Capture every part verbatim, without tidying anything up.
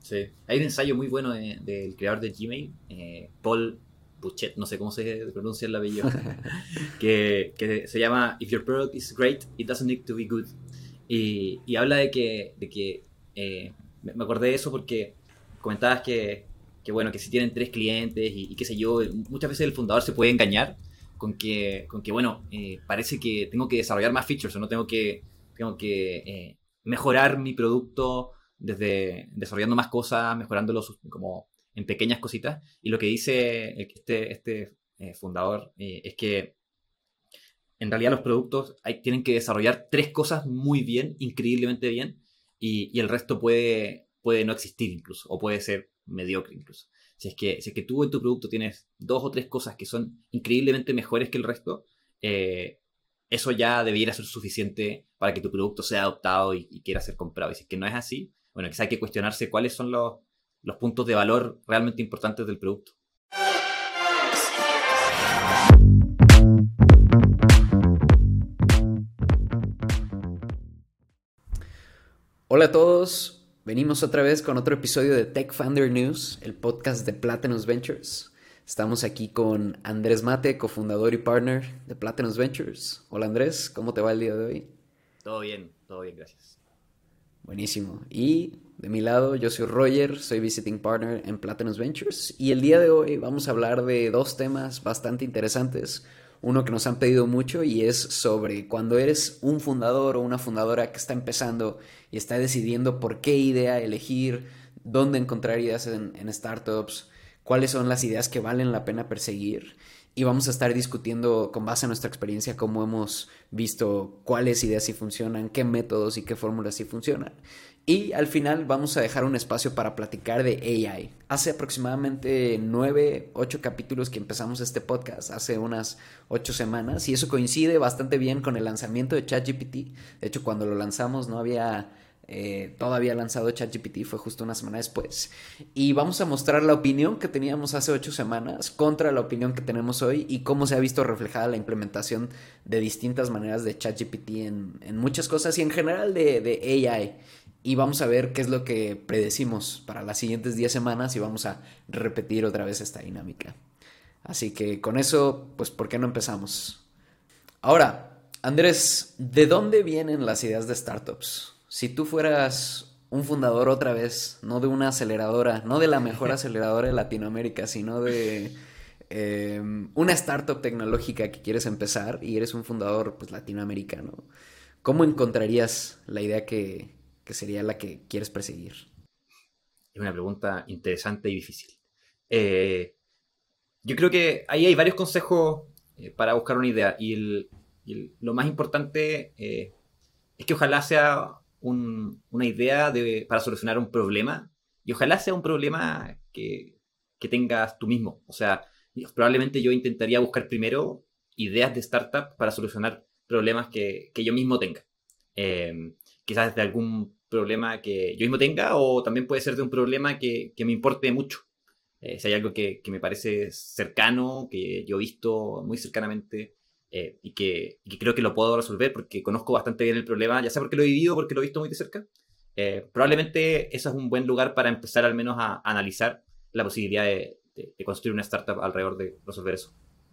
Sí. Hay un ensayo muy bueno de- del creador de Gmail, eh, Paul Buchet, no sé cómo se pronuncia el apellido, que, que se llama If your product is great, it doesn't need to be good. Y, y habla de que, de que eh, me me acordé de eso porque comentabas que, que bueno, que si tienen tres clientes y, y qué sé yo, muchas veces el fundador se puede engañar con que, con que bueno, eh, parece que tengo que desarrollar más features o no tengo que, tengo que eh, mejorar mi producto desde desarrollando más cosas, mejorándolo sus- como en pequeñas cositas. Y lo que dice este, este eh, fundador eh, es que en realidad los productos hay, tienen que desarrollar tres cosas muy bien, increíblemente bien, y, y el resto puede, puede no existir incluso, o puede ser mediocre incluso. Si es, que, si es que tú en tu producto tienes dos o tres cosas que son increíblemente mejores que el resto, eh, eso ya debiera ser suficiente para que tu producto sea adoptado y, y quiera ser comprado. Y si es que no es así, bueno, quizá hay que cuestionarse cuáles son los, los puntos de valor realmente importantes del producto. Hola a todos, venimos otra vez con otro episodio de Tech Founder News, el podcast de Platinum Ventures. Estamos aquí con Andrés Mate, cofundador y partner de Platinum Ventures. Hola Andrés, ¿cómo te va el día de hoy? Todo bien, todo bien, gracias. Buenísimo. Y de mi lado, yo soy Roger, soy Visiting Partner en Platinum Ventures. Y el día de hoy vamos a hablar de dos temas bastante interesantes. Uno que nos han pedido mucho y es sobre cuando eres un fundador o una fundadora que está empezando y está decidiendo por qué idea elegir, dónde encontrar ideas en, en startups, cuáles son las ideas que valen la pena perseguir. Y vamos a estar discutiendo con base a nuestra experiencia cómo hemos visto cuáles ideas sí funcionan, qué métodos y qué fórmulas sí funcionan. Y al final vamos a dejar un espacio para platicar de A I. Hace aproximadamente nueve, ocho capítulos que empezamos este podcast, hace unas ocho semanas, y eso coincide bastante bien con el lanzamiento de ChatGPT. De hecho, cuando lo lanzamos no había eh, todavía lanzado ChatGPT, fue justo una semana después. Y vamos a mostrar la opinión que teníamos hace ocho semanas contra la opinión que tenemos hoy y cómo se ha visto reflejada la implementación de distintas maneras de ChatGPT en, en muchas cosas y en general de, de A I. Y vamos a ver qué es lo que predecimos para las siguientes diez semanas y vamos a repetir otra vez esta dinámica. Así que con eso, pues, ¿por qué no empezamos? Ahora, Andrés, ¿de dónde vienen las ideas de startups? Si tú fueras un fundador otra vez, no de una aceleradora, no de la mejor aceleradora de Latinoamérica, sino de eh, una startup tecnológica que quieres empezar y eres un fundador pues, latinoamericano, ¿cómo encontrarías la idea que, que sería la que quieres perseguir? Es una pregunta interesante y difícil. Eh, yo creo que ahí hay varios consejos eh, para buscar una idea. Y, el- y el- lo más importante eh, es que ojalá sea un- una idea de- para solucionar un problema. Y ojalá sea un problema que, que tengas tú mismo. O sea, yo- probablemente yo intentaría buscar primero ideas de startup para solucionar problemas que, que yo mismo tenga. Eh, Quizás de algún problema que yo mismo tenga o también puede ser de un problema que, que me importe mucho. Eh, si hay algo que, que me parece cercano, que yo he visto muy cercanamente eh, y, que, y que creo que lo puedo resolver porque conozco bastante bien el problema, ya sea porque lo he vivido o porque lo he visto muy de cerca, eh, probablemente eso es un buen lugar para empezar al menos a, a analizar la posibilidad de, de, de construir una startup alrededor de resolver eso.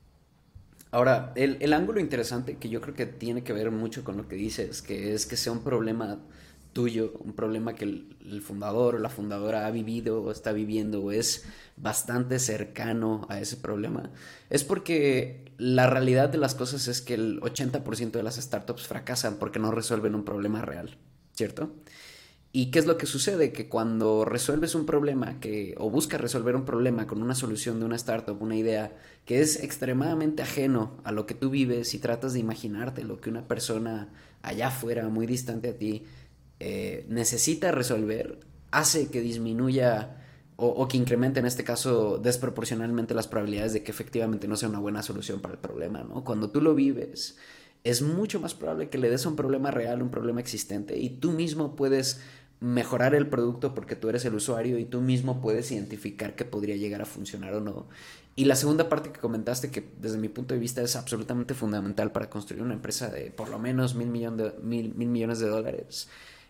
Ahora, el, el ángulo interesante que yo creo que tiene que ver mucho con lo que dices, que es que sea un problema tuyo, un problema que el, el fundador o la fundadora ha vivido o está viviendo o es bastante cercano a ese problema, es porque la realidad de las cosas es que el ochenta por ciento de las startups fracasan porque no resuelven un problema real, ¿cierto? ¿Y qué es lo que sucede? Que cuando resuelves un problema que, o buscas resolver un problema con una solución de una startup, una idea que es extremadamente ajeno a lo que tú vives y tratas de imaginarte lo que una persona allá afuera, muy distante a ti, eh, necesita resolver, hace que disminuya o, o que incremente en este caso desproporcionalmente las probabilidades de que efectivamente no sea una buena solución para el problema, ¿no? Cuando tú lo vives, es mucho más probable que le des a un problema real, un problema existente, y tú mismo puedes mejorar el producto porque tú eres el usuario y tú mismo puedes identificar que podría llegar a funcionar o no. Y la segunda parte que comentaste, que desde mi punto de vista es absolutamente fundamental para construir una empresa de por lo menos mil, millón de, mil, mil millones de dólares,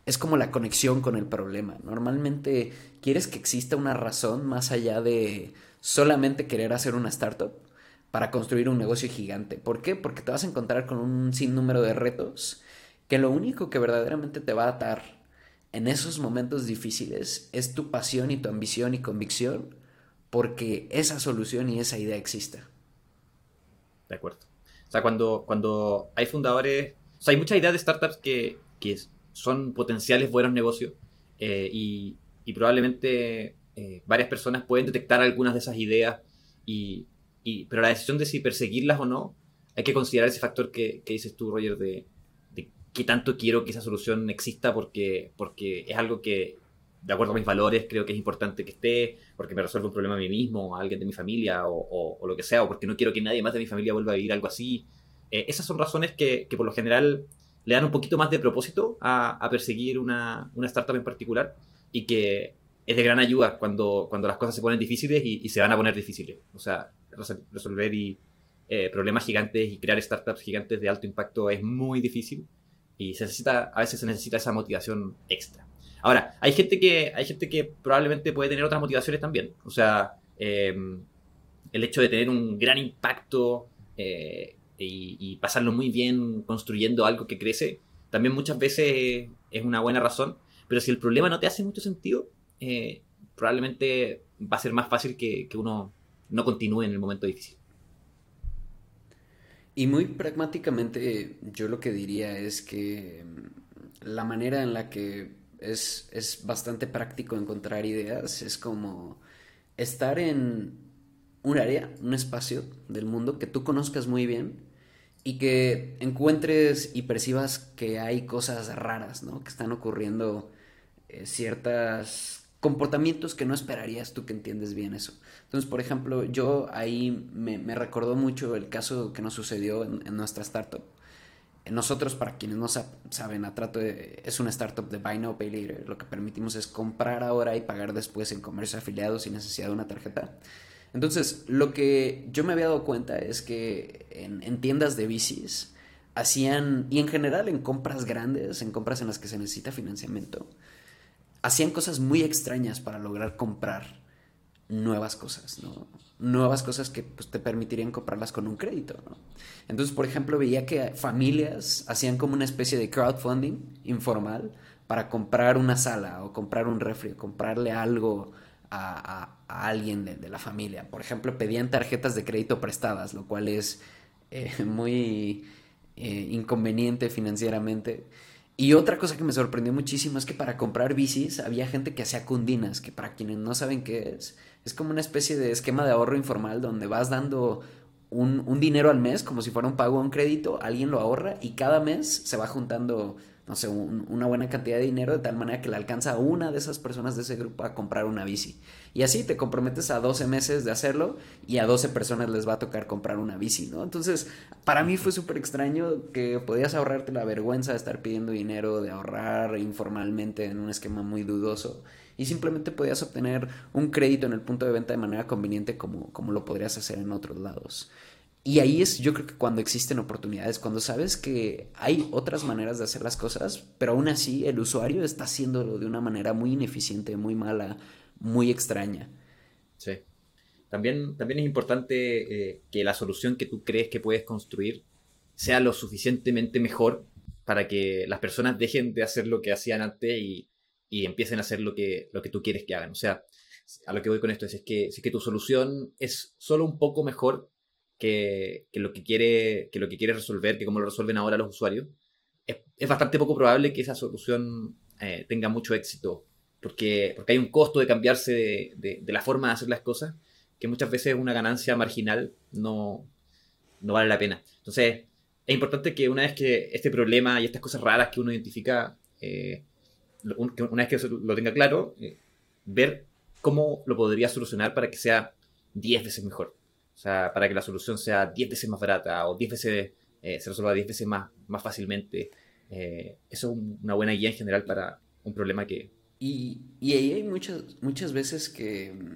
es como la conexión con el problema. Normalmente quieres que exista una razón más allá de solamente querer hacer una startup para construir un negocio gigante. ¿Por qué? Porque te vas a encontrar con un sinnúmero de retos que lo único que verdaderamente te va a atar en esos momentos difíciles es tu pasión y tu ambición y convicción porque esa solución y esa idea exista. De acuerdo. O sea, cuando, cuando hay fundadores, o sea, hay muchas ideas de startups que, que son potenciales buenos negocios eh, y, y probablemente eh, varias personas pueden detectar algunas de esas ideas, y, y, pero la decisión de si perseguirlas o no, hay que considerar ese factor que, que dices tú, Roger, de, de qué tanto quiero que esa solución exista porque, porque es algo que, de acuerdo a mis valores, creo que es importante que esté, porque me resuelve un problema a mí mismo, a alguien de mi familia o, o, o lo que sea, o porque no quiero que nadie más de mi familia vuelva a vivir algo así. Eh, esas son razones que, que por lo general le dan un poquito más de propósito a, a perseguir una, una startup en particular, y que es de gran ayuda cuando, cuando las cosas se ponen difíciles y, y se van a poner difíciles. O sea, resolver y, eh, problemas gigantes y crear startups gigantes de alto impacto es muy difícil, y se necesita, a veces se necesita esa motivación extra. Ahora, hay gente que, hay gente que probablemente puede tener otras motivaciones también. O sea, eh, el hecho de tener un gran impacto eh, y, y pasarlo muy bien construyendo algo que crece, también muchas veces es una buena razón. Pero si el problema no te hace mucho sentido, eh, probablemente va a ser más fácil que, que uno no continúe en el momento difícil. Y muy pragmáticamente yo lo que diría es que mm, la manera en la que es, es bastante práctico encontrar ideas es como estar en un área, un espacio del mundo que tú conozcas muy bien y que encuentres y percibas que hay cosas raras, ¿no? Que están ocurriendo eh, ciertos comportamientos que no esperarías tú que entiendes bien eso. Entonces, por ejemplo, yo ahí me, me recordó mucho el caso que nos sucedió en, en nuestra startup. Nosotros, para quienes no sab- saben, Atrato de- es una startup de Buy Now Pay Later. Lo que permitimos es comprar ahora y pagar después en comercio afiliado sin necesidad de una tarjeta. Entonces, lo que yo me había dado cuenta es que en, en tiendas de bicis hacían, y en general en compras grandes, en compras en las que se necesita financiamiento, hacían cosas muy extrañas para lograr comprar nuevas cosas, ¿no? Nuevas cosas que pues, te permitirían comprarlas con un crédito, ¿no? Entonces, por ejemplo, veía que familias hacían como una especie de crowdfunding informal para comprar una sala o comprar un refri, o comprarle algo a, a- a alguien de, de la familia. Por ejemplo, pedían tarjetas de crédito prestadas, lo cual es eh, muy eh, inconveniente financieramente. Y otra cosa que me sorprendió muchísimo es que para comprar bicis había gente que hacía cundinas, que para quienes no saben qué es, es como una especie de esquema de ahorro informal donde vas dando un, un dinero al mes, como si fuera un pago o un crédito, alguien lo ahorra y cada mes se va juntando, no sé, un- una buena cantidad de dinero de tal manera que le alcanza a una de esas personas de ese grupo a comprar una bici. Y así te comprometes a doce meses de hacerlo y a doce personas les va a tocar comprar una bici, ¿no? Entonces, para mí fue súper extraño que podías ahorrarte la vergüenza de estar pidiendo dinero, de ahorrar informalmente en un esquema muy dudoso y simplemente podías obtener un crédito en el punto de venta de manera conveniente como, como lo podrías hacer en otros lados. Y ahí es, yo creo que cuando existen oportunidades, cuando sabes que hay otras maneras de hacer las cosas, pero aún así el usuario está haciéndolo de una manera muy ineficiente, muy mala, muy extraña. Sí. También, también es importante eh, que la solución que tú crees que puedes construir sea lo suficientemente mejor para que las personas dejen de hacer lo que hacían antes y, y empiecen a hacer lo que, lo que tú quieres que hagan. O sea, a lo que voy con esto es, es que si es que tu solución es solo un poco mejor que, que lo que quiere, que lo que quiere resolver, que como lo resuelven ahora los usuarios, es, es bastante poco probable que esa solución eh, tenga mucho éxito, porque, porque hay un costo de cambiarse de, de, de la forma de hacer las cosas, que muchas veces una ganancia marginal no, no vale la pena. Entonces, es importante que una vez que este problema y estas cosas raras que uno identifica, eh, una vez que eso lo tenga claro, eh, ver cómo lo podría solucionar para que sea diez veces mejor. O sea, para que la solución sea diez veces más barata o diez veces, eh, se resuelva diez veces más, más fácilmente. Eh, eso es un- una buena guía en general para un problema que... Y, y ahí hay muchas, muchas veces que mm,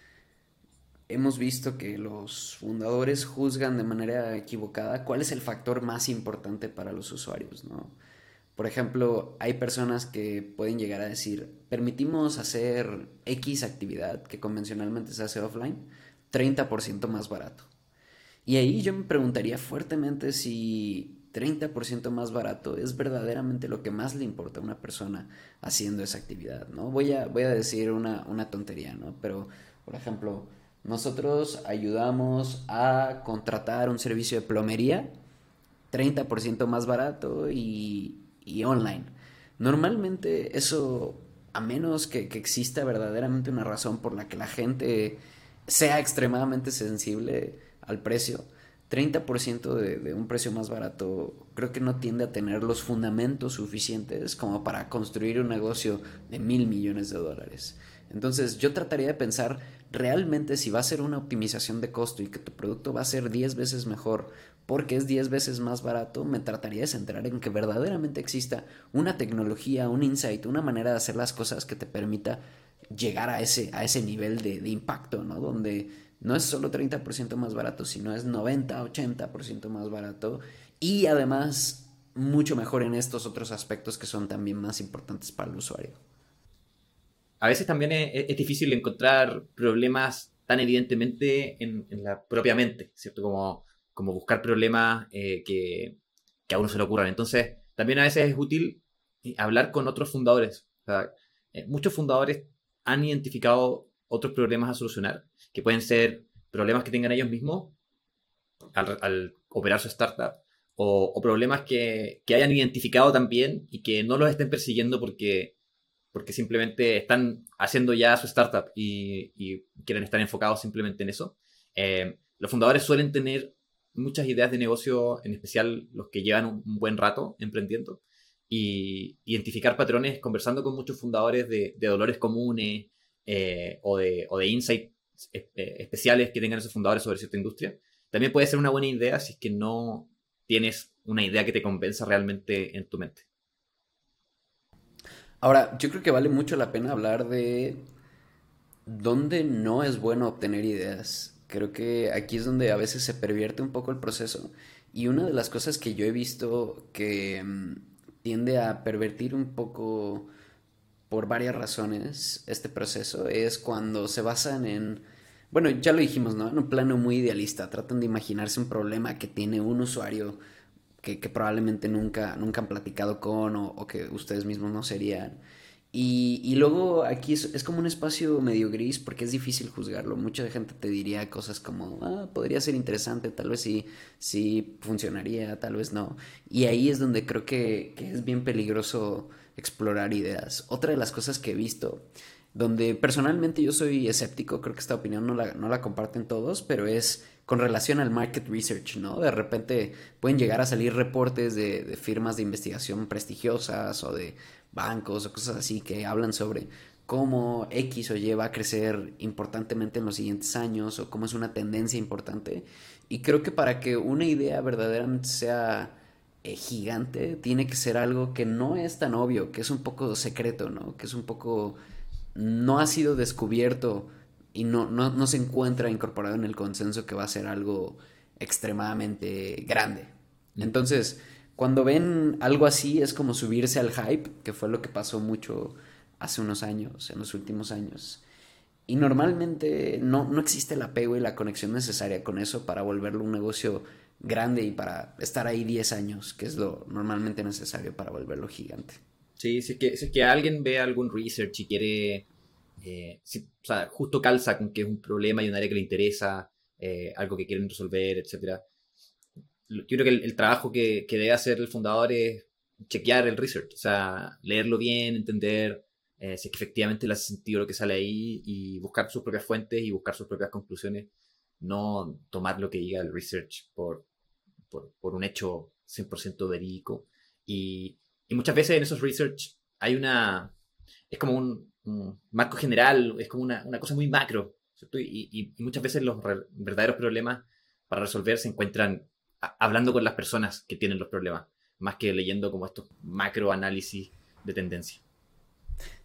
hemos visto que los fundadores juzgan de manera equivocada cuál es el factor más importante para los usuarios, ¿no? Por ejemplo, hay personas que pueden llegar a decir, permitimos hacer X actividad que convencionalmente se hace offline treinta por ciento más barato. Y ahí yo me preguntaría fuertemente si treinta por ciento más barato es verdaderamente lo que más le importa a una persona haciendo esa actividad, ¿no? Voy a, voy a decir una, una tontería, ¿no? Pero, por ejemplo, nosotros ayudamos a contratar un servicio de plomería treinta por ciento más barato y, y online. Normalmente eso, a menos que, que exista verdaderamente una razón por la que la gente sea extremadamente sensible al precio, treinta por ciento de, de un precio más barato creo que no tiende a tener los fundamentos suficientes como para construir un negocio de mil millones de dólares. Entonces yo trataría de pensar realmente si va a ser una optimización de costo y que tu producto va a ser diez veces mejor porque es diez veces más barato, me trataría de centrar en que verdaderamente exista una tecnología, un insight, una manera de hacer las cosas que te permita llegar a ese, a ese nivel de, de impacto, ¿no? Donde no es solo treinta por ciento más barato, sino es noventa, ochenta por ciento más barato y además mucho mejor en estos otros aspectos que son también más importantes para el usuario. A veces también es, es difícil encontrar problemas tan evidentemente en, en la propia mente, ¿cierto? Como, como buscar problemas eh, que, que a uno se le ocurran. Entonces, también a veces es útil hablar con otros fundadores. O sea, eh, muchos fundadores han identificado otros problemas a solucionar, que pueden ser problemas que tengan ellos mismos al, al operar su startup, o, o problemas que, que hayan identificado también y que no los estén persiguiendo porque porque simplemente están haciendo ya su startup y, y quieren estar enfocados simplemente en eso. Eh, los fundadores suelen tener muchas ideas de negocio, en especial los que llevan un, un buen rato emprendiendo, y identificar patrones conversando con muchos fundadores de, de dolores comunes eh, o de, o de insights eh, especiales que tengan esos fundadores sobre cierta industria. También puede ser una buena idea si es que no tienes una idea que te convenza realmente en tu mente. Ahora, yo creo que vale mucho la pena hablar de dónde no es bueno obtener ideas. Creo que aquí es donde a veces se pervierte un poco el proceso. Y una de las cosas que yo he visto que mm, tiende a pervertir un poco por varias razones este proceso es cuando se basan en, bueno, ya lo dijimos, ¿no? En un plano muy idealista. Tratan de imaginarse un problema que tiene un usuario que, que probablemente nunca, nunca han platicado con o, o que ustedes mismos no serían. Y, y luego aquí es, es como un espacio medio gris porque es difícil juzgarlo. Mucha gente te diría cosas como, ah, podría ser interesante, tal vez sí, sí funcionaría, tal vez no. Y ahí es donde creo que, que es bien peligroso explorar ideas. Otra de las cosas que he visto, donde personalmente yo soy escéptico, creo que esta opinión no la, no la comparten todos, pero es con relación al market research, ¿no? De repente pueden llegar a salir reportes de, de firmas de investigación prestigiosas o de bancos o cosas así que hablan sobre cómo X o Y va a crecer importantemente en los siguientes años o cómo es una tendencia importante. Y creo que para que una idea verdaderamente sea eh, gigante, tiene que ser algo que no es tan obvio, que es un poco secreto, ¿no? Que es un poco... no ha sido descubierto y no, no, no se encuentra incorporado en el consenso que va a ser algo extremadamente grande. Mm. Entonces, cuando ven algo así es como subirse al hype, que fue lo que pasó mucho hace unos años, en los últimos años. Y normalmente no, no existe el apego y la conexión necesaria con eso para volverlo un negocio grande y para estar ahí diez años, que es lo normalmente necesario para volverlo gigante. Sí, si es que, si es que alguien ve algún research y quiere, eh, si- o sea, justo calza con que es un problema y un área que le interesa, eh, algo que quieren resolver, etcétera. Yo creo que el, el trabajo que, que debe hacer el fundador es chequear el research, o sea, leerlo bien, entender eh, si es que efectivamente le hace sentido lo que sale ahí y buscar sus propias fuentes y buscar sus propias conclusiones, no tomar lo que diga el research por, por, por un hecho cien por ciento verídico. Y, y muchas veces en esos research hay una, es como un, un marco general, es como una, una cosa muy macro, ¿cierto? Y, y- y muchas veces los re- verdaderos problemas para resolver se encuentran a- hablando con las personas que tienen los problemas, más que leyendo como estos macro análisis de tendencia.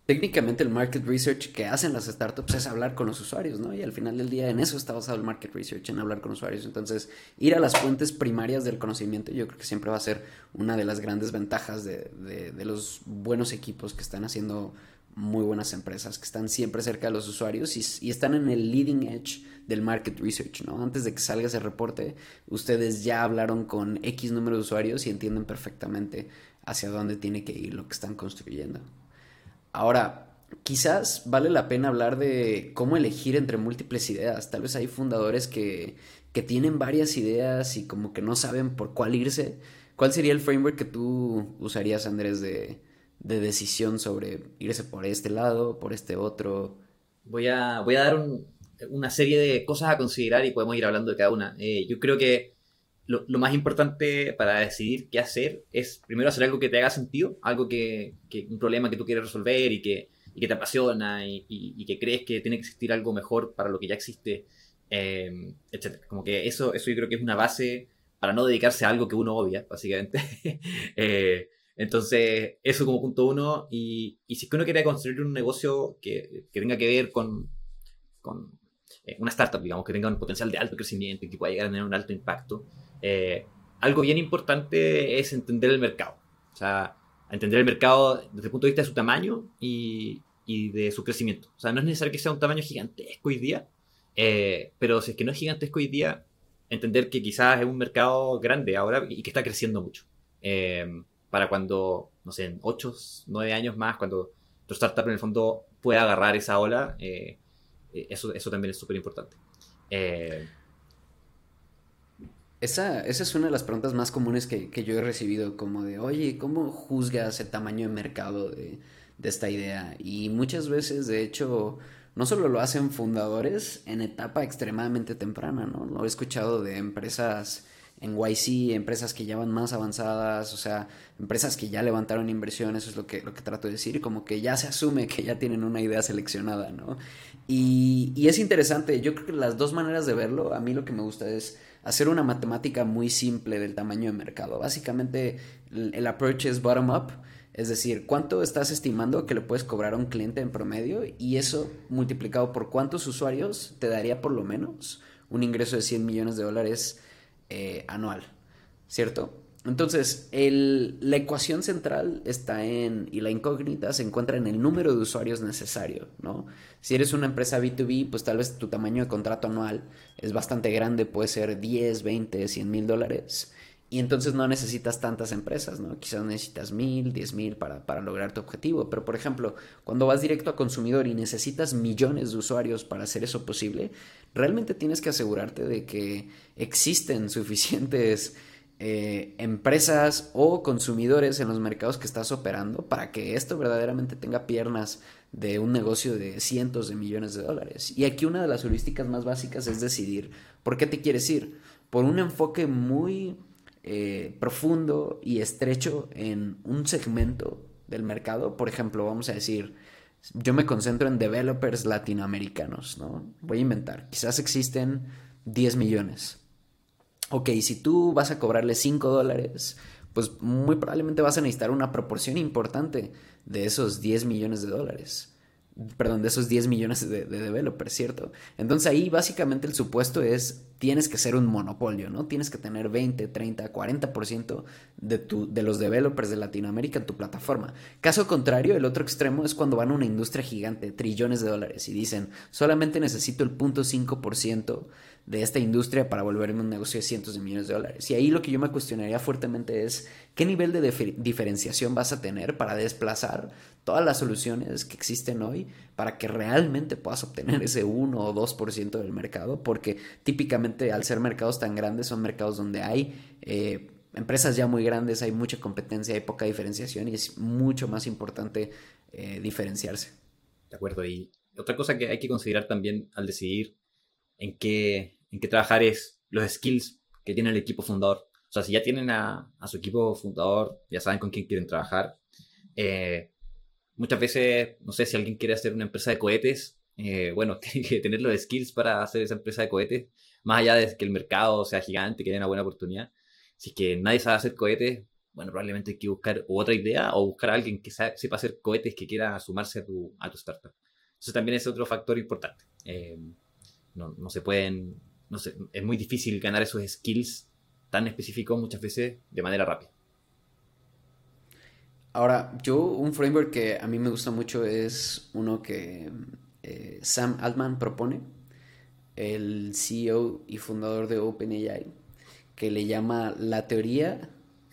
Técnicamente el market research que hacen las startups es hablar con los usuarios, ¿no? Y al final del día en eso está basado el market research, en hablar con usuarios. Entonces, ir a las fuentes primarias del conocimiento yo creo que siempre va a ser una de las grandes ventajas de, de, de los buenos equipos que están haciendo muy buenas empresas, que están siempre cerca de los usuarios y, y están en el leading edge del market research, ¿no? Antes de que salga ese reporte, ustedes ya hablaron con X número de usuarios y entienden perfectamente hacia dónde tiene que ir lo que están construyendo. Ahora, quizás vale la pena hablar de cómo elegir entre múltiples ideas. Tal vez hay fundadores que, que tienen varias ideas y como que no saben por cuál irse. ¿Cuál sería el framework que tú usarías, Andrés, de, de decisión sobre irse por este lado, por este otro? Voy a, voy a dar un- una serie de cosas a considerar y podemos ir hablando de cada una. Eh, yo creo que lo, lo más importante para decidir qué hacer es primero hacer algo que te haga sentido, algo que, que un problema que tú quieres resolver y que, y que te apasiona y, y- y que crees que tiene que existir algo mejor para lo que ya existe, eh, etcétera. Como que eso, eso yo creo que es una base para no dedicarse a algo que uno odia, básicamente. Eh, entonces, eso como punto uno. Y, y si es que uno quiere construir un negocio que, que tenga que ver con, con eh, una startup, digamos, que tenga un potencial de alto crecimiento y que pueda llegar a tener un alto impacto, eh, algo bien importante es entender el mercado. O sea, entender el mercado desde el punto de vista de su tamaño y, y de su crecimiento. O sea, no es necesario que sea un tamaño gigantesco hoy día, eh, pero si es que no es gigantesco hoy día, entender que quizás es un mercado grande ahora y que está creciendo mucho. Eh, para cuando, no sé, en ocho, nueve años más, cuando tu startup en el fondo pueda agarrar esa ola, eh, eh, eso, eso también es súper importante. Eh, Esa, esa es una de las preguntas más comunes que, que yo he recibido, como de, oye, ¿cómo juzgas el tamaño de mercado de, de esta idea? Y muchas veces, de hecho, no solo lo hacen fundadores en etapa extremadamente temprana, ¿no? Lo he escuchado de empresas en Y C, empresas que ya van más avanzadas, o sea, empresas que ya levantaron inversión, eso es lo que, lo que trato de decir, como que ya se asume que ya tienen una idea seleccionada, ¿no? Y, y es interesante, yo creo que las dos maneras de verlo, a mí lo que me gusta es hacer una matemática muy simple del tamaño de mercado. Básicamente el, el approach es bottom up, es decir, cuánto estás estimando que le puedes cobrar a un cliente en promedio y eso multiplicado por cuántos usuarios te daría por lo menos un ingreso de cien millones de dólares eh, anual, ¿cierto? Entonces, el, la ecuación central está en, y la incógnita se encuentra en el número de usuarios necesario, ¿no? Si eres una empresa B dos B, pues tal vez tu tamaño de contrato anual es bastante grande, puede ser diez, veinte, cien mil dólares. Y entonces no necesitas tantas empresas, ¿no? Quizás necesitas mil, diez mil para, para lograr tu objetivo. Pero, por ejemplo, cuando vas directo a consumidor y necesitas millones de usuarios para hacer eso posible, realmente tienes que asegurarte de que existen suficientes eh, empresas o consumidores en los mercados que estás operando para que esto verdaderamente tenga piernas de un negocio de cientos de millones de dólares. Y aquí una de las heurísticas más básicas es decidir por qué te quieres ir. Por un enfoque muy eh, profundo y estrecho en un segmento del mercado. Por ejemplo, vamos a decir, yo me concentro en developers latinoamericanos, ¿no? Voy a inventar. Quizás existen diez millones. Ok, si tú vas a cobrarle cinco dólares, pues muy probablemente vas a necesitar una proporción importante de esos diez millones de dólares. Perdón, de esos diez millones de, de developers, ¿cierto? Entonces ahí básicamente el supuesto es, tienes que ser un monopolio, ¿no? Tienes que tener veinte, treinta, cuarenta por ciento de, tu, de los developers de Latinoamérica en tu plataforma. Caso contrario, el otro extremo es cuando van a una industria gigante, trillones de dólares, y dicen, solamente necesito el cero punto cinco por ciento de esta industria para volverme un negocio de cientos de millones de dólares. Y ahí lo que yo me cuestionaría fuertemente es qué nivel de dif- diferenciación vas a tener para desplazar todas las soluciones que existen hoy para que realmente puedas obtener ese uno o dos por ciento del mercado, porque típicamente al ser mercados tan grandes son mercados donde hay eh, empresas ya muy grandes, hay mucha competencia, hay poca diferenciación y es mucho más importante eh, diferenciarse. de acuerdo. Y otra cosa que hay que considerar también al decidir en qué, en qué trabajar es los skills que tiene el equipo fundador. O sea, si ya tienen a, a su equipo fundador, ya saben con quién quieren trabajar. Eh, Muchas veces, no sé, si alguien quiere hacer una empresa de cohetes, eh, bueno, tiene que tener los skills para hacer esa empresa de cohetes, más allá de que el mercado sea gigante, que haya una buena oportunidad. Si es que nadie sabe hacer cohetes, bueno, probablemente hay que buscar otra idea o buscar a alguien que sa- sepa hacer cohetes que quiera sumarse a tu, a tu startup. Eso también es otro factor importante. Eh, no, no se pueden, no sé, es muy difícil ganar esos skills tan específicos muchas veces de manera rápida. Ahora, yo un framework que a mí me gusta mucho es uno que eh, Sam Altman propone, el C E O y fundador de OpenAI, que le llama la teoría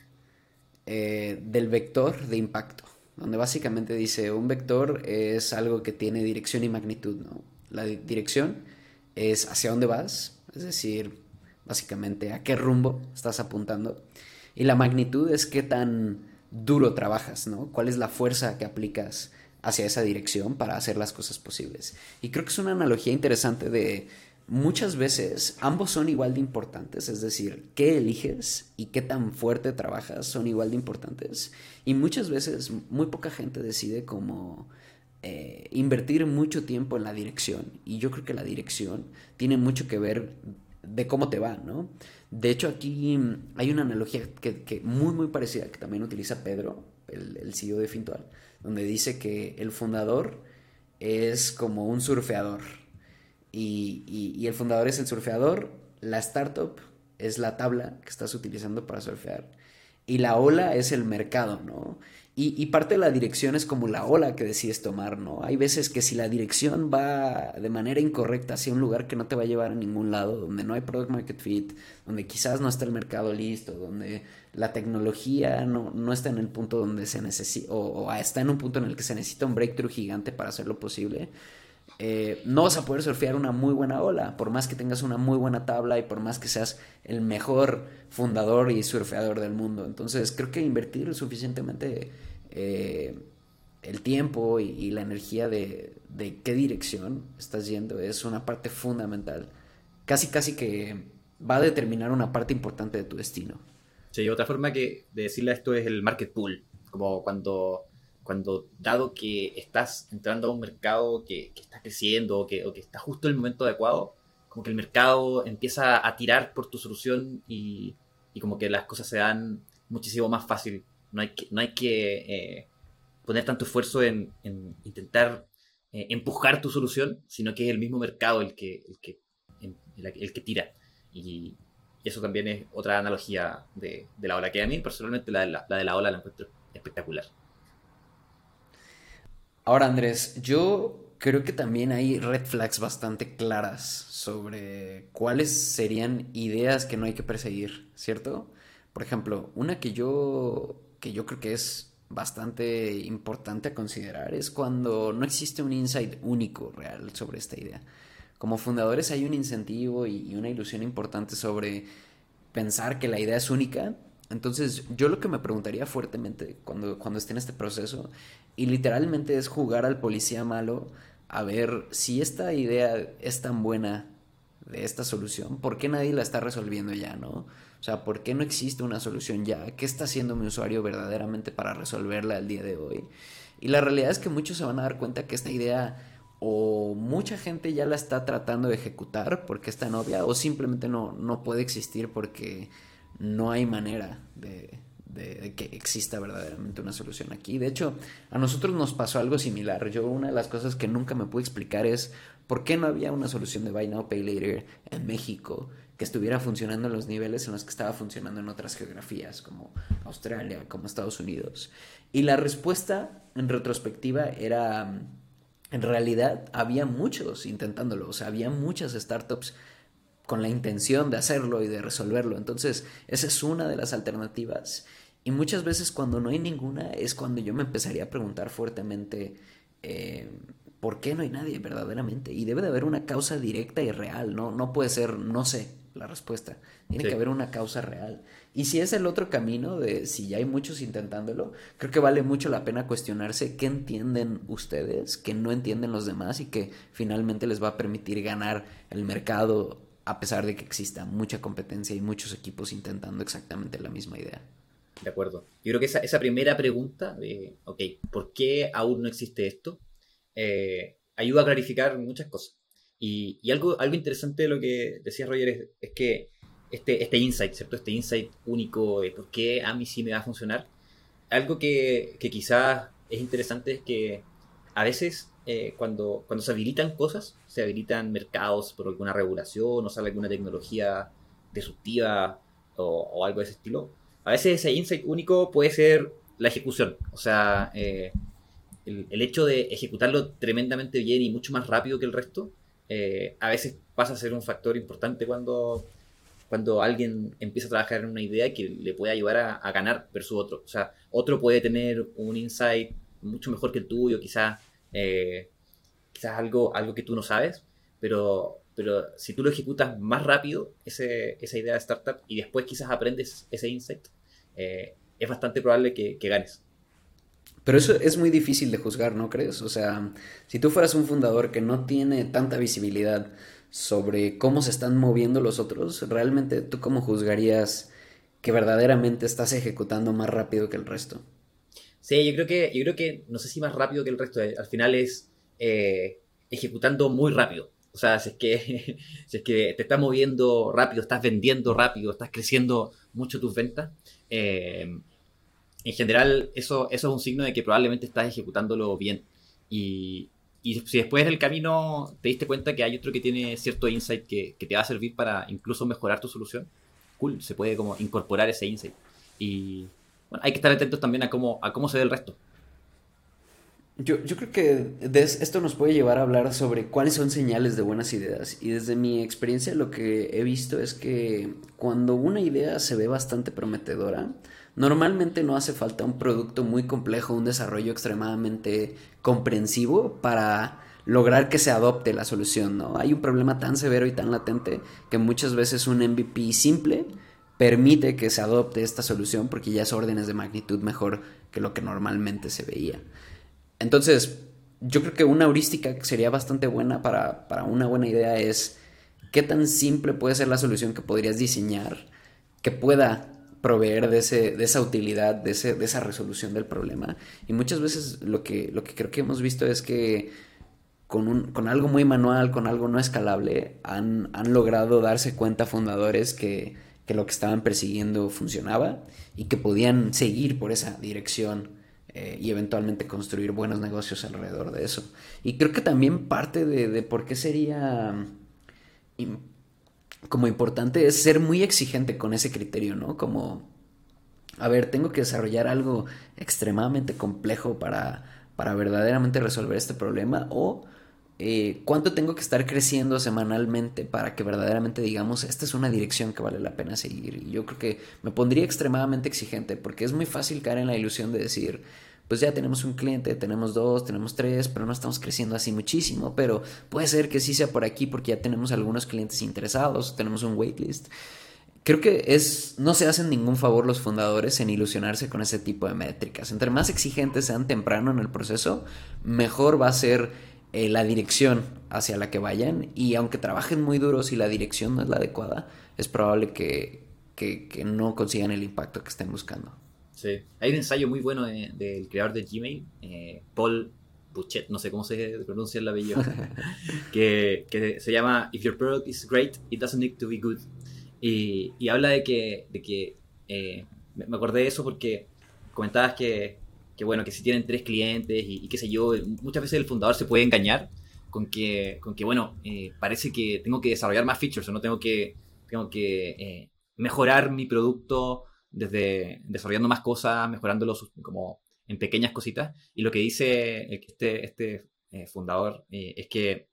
eh, del vector de impacto, donde básicamente dice un vector es algo que tiene dirección y magnitud, ¿no? La di- dirección es hacia dónde vas, es decir, básicamente a qué rumbo estás apuntando, y la magnitud es qué tan duro trabajas, ¿no? ¿Cuál es la fuerza que aplicas hacia esa dirección para hacer las cosas posibles? Y creo que es una analogía interesante de muchas veces ambos son igual de importantes, es decir, qué eliges y qué tan fuerte trabajas son igual de importantes. Y muchas veces muy poca gente decide como eh, invertir mucho tiempo en la dirección. Y yo creo que la dirección tiene mucho que ver de cómo te va, ¿no? De hecho, aquí hay una analogía que, que muy, muy parecida que también utiliza Pedro, el, el C E O de Fintual, donde dice que el fundador es como un surfeador y, y, y el fundador es el surfeador, la startup es la tabla que estás utilizando para surfear y la ola es el mercado, ¿no? Y, y, parte de la dirección es como la ola que decides tomar, ¿no? Hay veces que si la dirección va de manera incorrecta hacia un lugar que no te va a llevar a ningún lado, donde no hay product market fit, donde quizás no está el mercado listo, donde la tecnología no, no está en el punto donde se necesita, o, o está en un punto en el que se necesita un breakthrough gigante para hacerlo posible, eh, no vas a poder surfear una muy buena ola, por más que tengas una muy buena tabla y por más que seas el mejor fundador y surfeador del mundo. Entonces creo que invertir suficientemente eh, el tiempo y, y, la energía de, de qué dirección estás yendo es una parte fundamental. Casi, casi que va a determinar una parte importante de tu destino. Sí, otra forma que de decirle esto es el market pool, como cuando, cuando dado que estás entrando a un mercado que, que está creciendo o que, o que está justo en el momento adecuado, como que el mercado empieza a tirar por tu solución y, y como que las cosas se dan muchísimo más fácil. No hay que, no hay que eh, poner tanto esfuerzo en, en intentar eh, empujar tu solución, sino que es el mismo mercado el que, el que, el, el que tira. Y, y eso también es otra analogía de, de la ola, que a mí personalmente la, la, la de la ola la encuentro espectacular. Ahora, Andrés, yo creo que también hay red flags bastante claras sobre cuáles serían ideas que no hay que perseguir, ¿cierto? Por ejemplo, una que yo, que yo creo que es bastante importante a considerar es cuando no existe un insight único real sobre esta idea. Como fundadores hay un incentivo y una ilusión importante sobre pensar que la idea es única. Entonces, yo lo que me preguntaría fuertemente cuando, cuando esté en este proceso, y literalmente es jugar al policía malo a ver si esta idea es tan buena de esta solución, ¿por qué nadie la está resolviendo ya, no? O sea, ¿por qué no existe una solución ya? ¿Qué está haciendo mi usuario verdaderamente para resolverla al día de hoy? Y la realidad es que muchos se van a dar cuenta que esta idea o mucha gente ya la está tratando de ejecutar porque está novia o simplemente no, no puede existir porque no hay manera de, de, de que exista verdaderamente una solución aquí. De hecho, a nosotros nos pasó algo similar. Yo una de las cosas que nunca me pude explicar es por qué no había una solución de Buy Now, Pay Later en México que estuviera funcionando en los niveles en los que estaba funcionando en otras geografías como Australia, como Estados Unidos. Y la respuesta en retrospectiva era en realidad había muchos intentándolo, o sea, había muchas startups con la intención de hacerlo y de resolverlo. Entonces, esa es una de las alternativas. Y muchas veces cuando no hay ninguna es cuando yo me empezaría a preguntar fuertemente eh, ¿por qué no hay nadie verdaderamente? Y debe de haber una causa directa y real, ¿no? No puede ser, no sé, la respuesta. Tiene que Sí, haber una causa real. Y si es el otro camino de si ya hay muchos intentándolo, creo que vale mucho la pena cuestionarse qué entienden ustedes, que no entienden los demás y que finalmente les va a permitir ganar el mercado a pesar de que exista mucha competencia y muchos equipos intentando exactamente la misma idea. de acuerdo. Yo creo que esa, esa primera pregunta de, ok, ¿por qué aún no existe esto? Eh, ayuda a clarificar muchas cosas. Y, y algo, algo interesante de lo que decía Roger es, es que este, este insight, ¿cierto? Este insight único de por qué a mí sí me va a funcionar. Algo que, que quizás es interesante es que a veces eh, cuando, cuando se habilitan cosas, se habilitan mercados por alguna regulación o sale alguna tecnología disruptiva o, o algo de ese estilo, a veces ese insight único puede ser la ejecución. O sea, eh, el, el hecho de ejecutarlo tremendamente bien y mucho más rápido que el resto, eh, a veces pasa a ser un factor importante cuando, cuando alguien empieza a trabajar en una idea que le puede ayudar a, a ganar versus otro. O sea, otro puede tener un insight mucho mejor que el tuyo, quizás eh, quizás algo, algo que tú no sabes, pero, pero si tú lo ejecutas más rápido, ese, esa idea de startup, y después quizás aprendes ese insight, eh, es bastante probable que, que ganes. Pero eso es muy difícil de juzgar, ¿no crees? O sea, si tú fueras un fundador que no tiene tanta visibilidad sobre cómo se están moviendo los otros, realmente tú cómo juzgarías que verdaderamente estás ejecutando más rápido que el resto. Sí, yo creo que, yo creo que no sé si más rápido que el resto, eh, al final es eh, ejecutando muy rápido. O sea, si es que, si es que te estás moviendo rápido, estás vendiendo rápido, estás creciendo mucho tus ventas, eh, en general eso, eso es un signo de que probablemente estás ejecutándolo bien. Y, y si después del camino te diste cuenta que hay otro que tiene cierto insight que, que te va a servir para incluso mejorar tu solución, cool, se puede como incorporar ese insight. Y bueno, hay que estar atentos también a cómo, a cómo se ve el resto. Yo, yo creo que des- esto nos puede llevar a hablar sobre cuáles son señales de buenas ideas. Y desde mi experiencia lo que he visto es que cuando una idea se ve bastante prometedora, normalmente no hace falta un producto muy complejo, un desarrollo extremadamente comprensivo para lograr que se adopte la solución, ¿no? Hay un problema tan severo y tan latente que muchas veces un M V P simple permite que se adopte esta solución porque ya es órdenes de magnitud mejor que lo que normalmente se veía. Entonces, yo creo que una heurística que sería bastante buena para, para una buena idea es qué tan simple puede ser la solución que podrías diseñar que pueda proveer de, ese, de esa utilidad, de, ese, de esa resolución del problema. Y muchas veces lo que, lo que creo que hemos visto es que con, un, con algo muy manual, con algo no escalable, han, han logrado darse cuenta fundadores que, que lo que estaban persiguiendo funcionaba y que podían seguir por esa dirección eh, y eventualmente construir buenos negocios alrededor de eso. Y creo que también parte de, de por qué sería im- como importante es ser muy exigente con ese criterio, ¿no? Como, a ver, tengo que desarrollar algo extremadamente complejo para, para verdaderamente resolver este problema o eh, cuánto tengo que estar creciendo semanalmente para que verdaderamente digamos, esta es una dirección que vale la pena seguir. Y yo creo que me pondría extremadamente exigente porque es muy fácil caer en la ilusión de decir, pues ya tenemos un cliente, tenemos dos, tenemos tres, pero no estamos creciendo así muchísimo, pero puede ser que sí sea por aquí porque ya tenemos algunos clientes interesados, tenemos un waitlist. Creo que es, no se hacen ningún favor los fundadores en ilusionarse con ese tipo de métricas. Entre más exigentes sean temprano en el proceso, mejor va a ser eh, la dirección hacia la que vayan. Y aunque trabajen muy duro, si la dirección no es la adecuada, es probable que, que, que no consigan el impacto que estén buscando. Sí. Hay un ensayo muy bueno de- del creador de Gmail, eh, Paul Buchet, no sé cómo se pronuncia el apellido, que, que se llama If your product is great, it doesn't need to be good. Y, y habla de que, de que eh, me me acordé de eso porque comentabas que, que, bueno, que si tienen tres clientes y, y qué sé yo, muchas veces el fundador se puede engañar con que, con que bueno, eh, parece que tengo que desarrollar más features o no tengo que, tengo que eh, mejorar mi producto desde desarrollando más cosas, mejorándolo sus- como en pequeñas cositas. Y lo que dice este, este eh, fundador eh, es que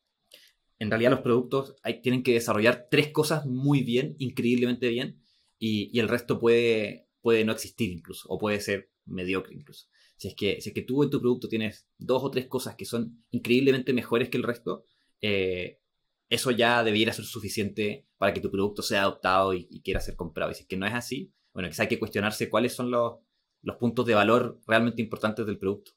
en realidad los productos hay, tienen que desarrollar tres cosas muy bien, increíblemente bien, y, y el resto puede, puede no existir incluso, o puede ser mediocre incluso. Si es que, si es que tú en tu producto tienes dos o tres cosas que son increíblemente mejores que el resto, eh, eso ya debiera ser suficiente para que tu producto sea adoptado y, y quiera ser comprado. Y si es que no es así, bueno, quizá hay que cuestionarse cuáles son los, los puntos de valor realmente importantes del producto.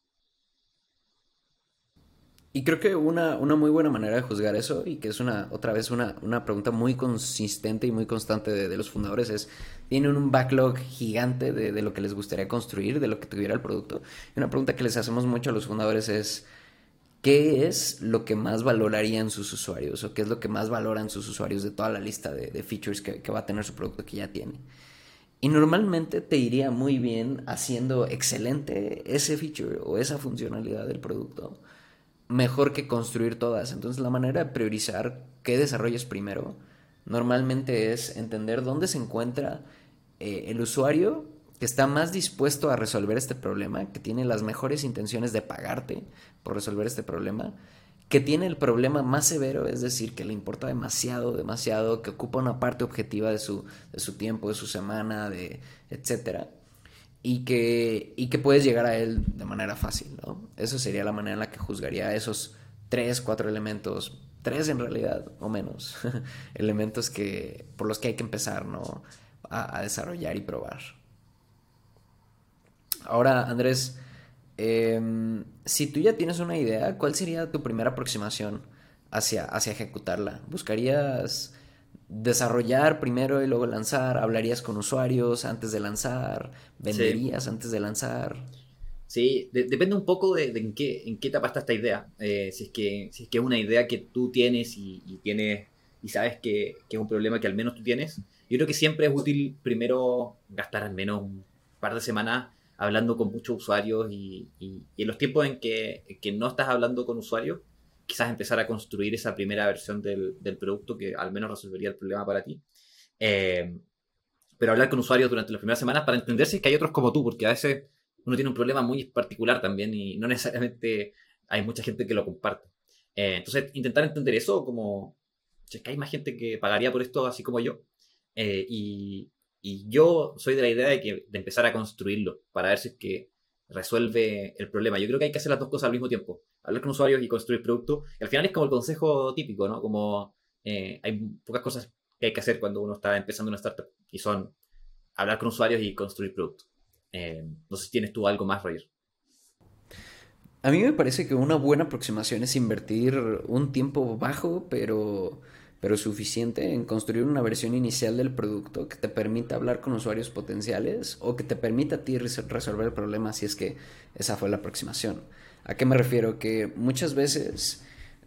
Y creo que una, una muy buena manera de juzgar eso, y que es una, otra vez una, una pregunta muy consistente y muy constante de, de los fundadores, es, ¿tienen un backlog gigante de, de lo que les gustaría construir, de lo que tuviera el producto? Y una pregunta que les hacemos mucho a los fundadores es, ¿qué es lo que más valorarían sus usuarios? ¿O qué es lo que más valoran sus usuarios de toda la lista de, de features que, que va a tener su producto que ya tiene? Y normalmente te iría muy bien haciendo excelente ese feature o esa funcionalidad del producto, mejor que construir todas. Entonces la manera de priorizar qué desarrolles primero normalmente es entender dónde se encuentra eh, el usuario que está más dispuesto a resolver este problema, que tiene las mejores intenciones de pagarte por resolver este problema, que tiene el problema más severo, es decir, que le importa demasiado, demasiado, que ocupa una parte objetiva de su, de su tiempo, de su semana, de etcétera, y que, y que puedes llegar a él de manera fácil, ¿no? Eso sería la manera en la que juzgaría esos tres, cuatro elementos, tres en realidad, o menos, elementos que, por los que hay que empezar, ¿no? A, a desarrollar y probar. Ahora, Andrés, eh, si tú ya tienes una idea, ¿cuál sería tu primera aproximación hacia, hacia ejecutarla? ¿Buscarías desarrollar primero y luego lanzar? ¿Hablarías con usuarios antes de lanzar? Sí, ¿Venderías antes de lanzar? sí, de- depende un poco de, de en qué, en qué etapa está esta idea. Eh, si es que, si es que es una idea que tú tienes y, y tienes y sabes que, que es un problema que al menos tú tienes, yo creo que siempre es útil primero gastar al menos un par de semanas hablando con muchos usuarios y, y- y en los tiempos en que, en que no estás hablando con usuarios, quizás empezar a construir esa primera versión del, del producto que al menos resolvería el problema para ti. Eh, pero hablar con usuarios durante las primeras semanas para entender si es que hay otros como tú, porque a veces uno tiene un problema muy particular también y no necesariamente hay mucha gente que lo comparte. Eh, entonces, intentar entender eso como, si es que hay más gente que pagaría por esto así como yo. Eh, y, y yo soy de la idea de, que, de empezar a construirlo para ver si es que resuelve el problema. Yo creo que hay que hacer las dos cosas al mismo tiempo. Hablar con usuarios y construir producto. Y al final es como el consejo típico, ¿no? Como eh, hay pocas cosas que hay que hacer cuando uno está empezando una startup y son hablar con usuarios y construir producto. Eh, no sé si tienes tú algo más, Roger. A mí me parece que una buena aproximación es invertir un tiempo bajo, pero, pero suficiente en construir una versión inicial del producto que te permita hablar con usuarios potenciales o que te permita a ti res- resolver el problema si es que esa fue la aproximación. ¿A qué me refiero? Que muchas veces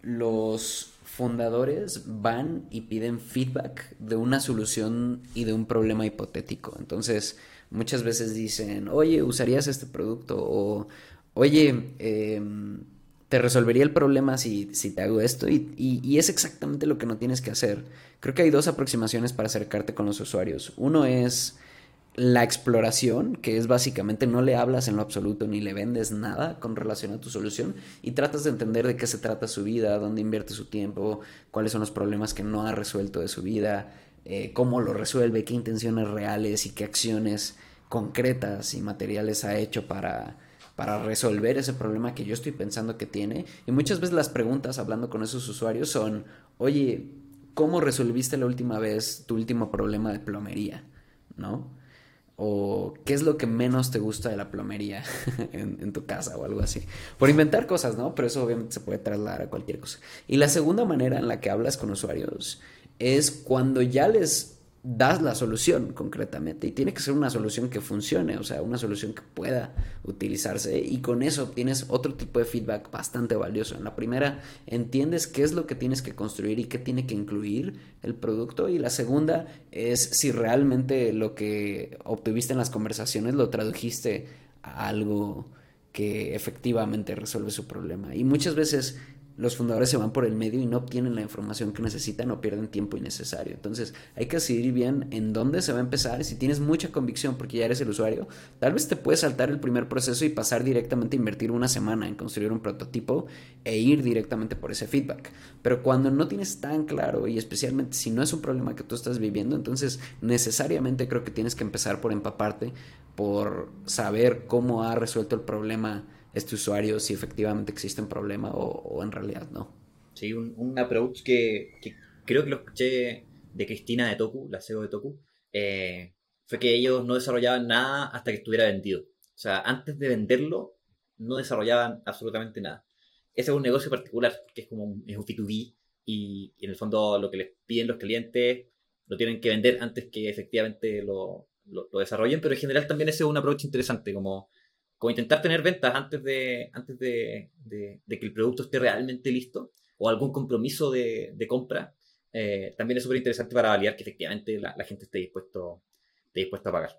los fundadores van y piden feedback de una solución y de un problema hipotético. Entonces, muchas veces dicen, oye, ¿usarías este producto? O, oye, eh, te resolvería el problema si, si te hago esto. Y, y, y es exactamente lo que no tienes que hacer. Creo que hay dos aproximaciones para acercarte con los usuarios. Uno es la exploración, que es básicamente no le hablas en lo absoluto ni le vendes nada con relación a tu solución y tratas de entender de qué se trata su vida, dónde invierte su tiempo, cuáles son los problemas que no ha resuelto de su vida, eh, cómo lo resuelve, qué intenciones reales y qué acciones concretas y materiales ha hecho para, para resolver ese problema que yo estoy pensando que tiene. Y muchas veces las preguntas hablando con esos usuarios son, oye, ¿cómo resolviste la última vez tu último problema de plomería? ¿No? O qué es lo que menos te gusta de la plomería en, en, tu casa o algo así. Por inventar cosas, ¿no? Pero eso obviamente se puede trasladar a cualquier cosa. Y la segunda manera en la que hablas con usuarios es cuando ya les das la solución concretamente. Y tiene que ser una solución que funcione, o sea, una solución que pueda utilizarse. Y con eso obtienes otro tipo de feedback bastante valioso. En la primera, entiendes qué es lo que tienes que construir y qué tiene que incluir el producto. Y la segunda es si realmente lo que obtuviste en las conversaciones lo tradujiste a algo que efectivamente resuelve su problema. Y muchas veces los fundadores se van por el medio y no obtienen la información que necesitan o pierden tiempo innecesario. Entonces hay que decidir bien en dónde se va a empezar. Si tienes mucha convicción porque ya eres el usuario, tal vez te puedes saltar el primer proceso y pasar directamente a invertir una semana en construir un prototipo e ir directamente por ese feedback. Pero cuando no tienes tan claro y especialmente si no es un problema que tú estás viviendo, entonces necesariamente creo que tienes que empezar por empaparte, por saber cómo ha resuelto el problema este usuario, si efectivamente existe un problema o, o en realidad no. Sí, un, un approach que, que creo que lo escuché de Cristina de Toku, la C E O de Toku, eh, fue que ellos no desarrollaban nada hasta que estuviera vendido. O sea, antes de venderlo, no desarrollaban absolutamente nada. Ese es un negocio particular, que es como un, es un B dos B y, y en el fondo lo que les piden los clientes lo tienen que vender antes que efectivamente lo, lo, lo desarrollen, pero en general también ese es un approach interesante, como como intentar tener ventas antes de, antes de, de, de que el producto esté realmente listo, o algún compromiso de, de compra, eh, también es súper interesante para validar que efectivamente la, la gente esté dispuesto, esté dispuesto a pagar.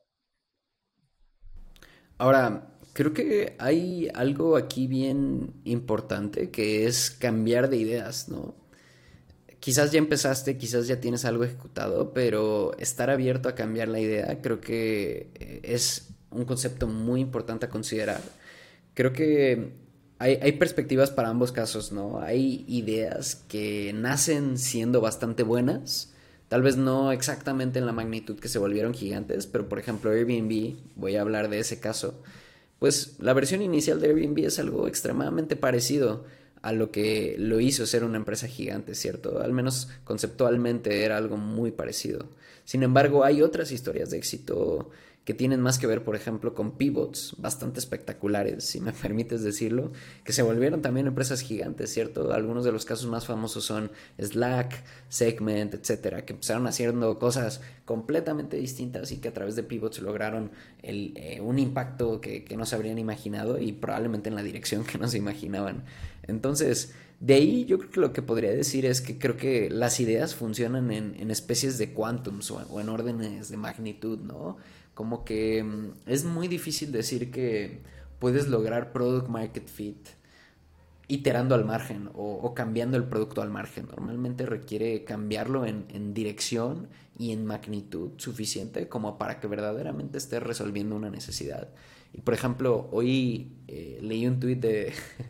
Ahora, creo que hay algo aquí bien importante que es cambiar de ideas, ¿no? Quizás ya empezaste, quizás ya tienes algo ejecutado, pero estar abierto a cambiar la idea creo que eh, es un concepto muy importante a considerar. Creo que hay, hay perspectivas para ambos casos, ¿no? Hay ideas que nacen siendo bastante buenas, tal vez no exactamente en la magnitud que se volvieron gigantes, pero por ejemplo Airbnb, voy a hablar de ese caso, pues la versión inicial de Airbnb es algo extremadamente parecido a lo que lo hizo ser una empresa gigante, ¿cierto? Al menos conceptualmente era algo muy parecido. Sin embargo, hay otras historias de éxito que tienen más que ver, por ejemplo, con pivots bastante espectaculares, si me permites decirlo, que se volvieron también empresas gigantes, ¿cierto? Algunos de los casos más famosos son Slack, Segment, etcétera, que empezaron haciendo cosas completamente distintas y que a través de pivots lograron el, eh, un impacto que, que no se habrían imaginado y probablemente en la dirección que no se imaginaban. Entonces, de ahí yo creo que lo que podría decir es que creo que las ideas funcionan en, en especies de quantums o, o en órdenes de magnitud, ¿no? Como que mm, es muy difícil decir que puedes lograr product market fit iterando al margen o, o cambiando el producto al margen. Normalmente requiere cambiarlo en, en dirección y en magnitud suficiente como para que verdaderamente esté resolviendo una necesidad. Y por ejemplo, hoy eh, leí un tweet de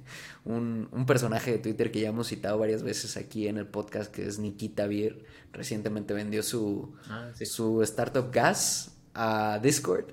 un, un personaje de Twitter que ya hemos citado varias veces aquí en el podcast, que es Nikita Beer. Recientemente vendió su, Ah, sí. su startup Gas a Discord.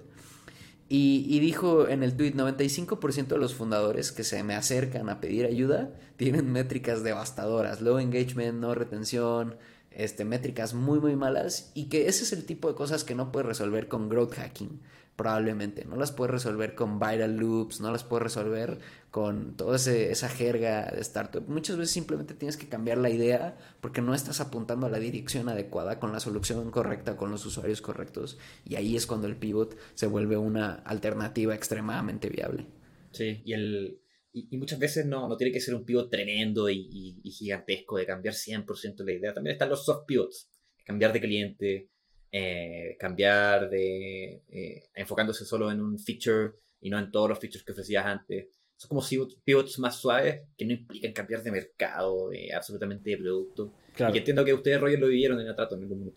Y, y dijo en el tweet, noventa y cinco por ciento de los fundadores que se me acercan a pedir ayuda tienen métricas devastadoras, low engagement, no retención, este, métricas muy muy malas, y que ese es el tipo de cosas que no puedes resolver con growth hacking, probablemente. No las puedes resolver con viral loops, no las puedes resolver con toda ese, esa jerga de startup. Muchas veces simplemente tienes que cambiar la idea porque no estás apuntando a la dirección adecuada, con la solución correcta, con los usuarios correctos, y ahí es cuando el pivot se vuelve una alternativa extremadamente viable. Sí, y, el, y, y muchas veces no, no tiene que ser un pivot tremendo y, y- y gigantesco de cambiar cien por ciento la idea. También están los soft pivots, cambiar de cliente, eh, cambiar de... eh, enfocándose solo en un feature y no en todos los features que ofrecías antes. Son como pivots, pivots más suaves que no implican cambiar de mercado, de absolutamente de producto. Y que Claro. entiendo que ustedes, Roger, lo vivieron en Atrato en algún minuto.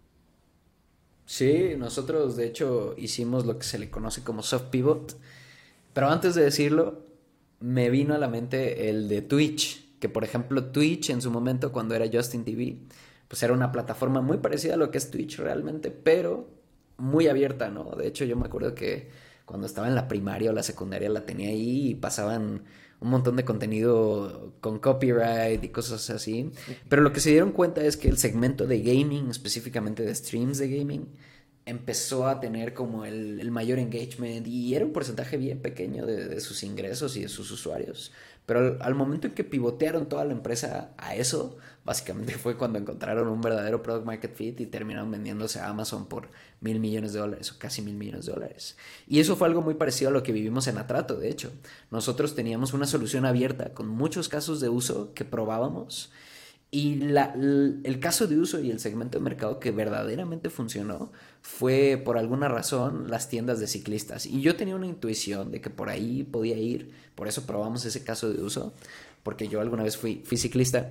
Sí, nosotros de hecho hicimos lo que se le conoce como soft pivot, pero antes de decirlo, me vino a la mente el de Twitch, que por ejemplo Twitch en su momento cuando era Justin T V, pues era una plataforma muy parecida a lo que es Twitch realmente, pero muy abierta, ¿no? De hecho yo me acuerdo que cuando estaba en la primaria o la secundaria la tenía ahí y pasaban un montón de contenido con copyright y cosas así, pero lo que se dieron cuenta es que el segmento de gaming, específicamente de streams de gaming, empezó a tener como el, el mayor engagement y era un porcentaje bien pequeño de, de sus ingresos y de sus usuarios. Pero al, al momento en que pivotearon toda la empresa a eso, básicamente fue cuando encontraron un verdadero product market fit y terminaron vendiéndose a Amazon por mil millones de dólares o casi mil millones de dólares. Y eso fue algo muy parecido a lo que vivimos en Atrato, de hecho. Nosotros teníamos una solución abierta con muchos casos de uso que probábamos y la, el caso de uso y el segmento de mercado que verdaderamente funcionó fue por alguna razón las tiendas de ciclistas. Y yo tenía una intuición de que por ahí podía ir, por eso probamos ese caso de uso, porque yo alguna vez fui, fui ciclista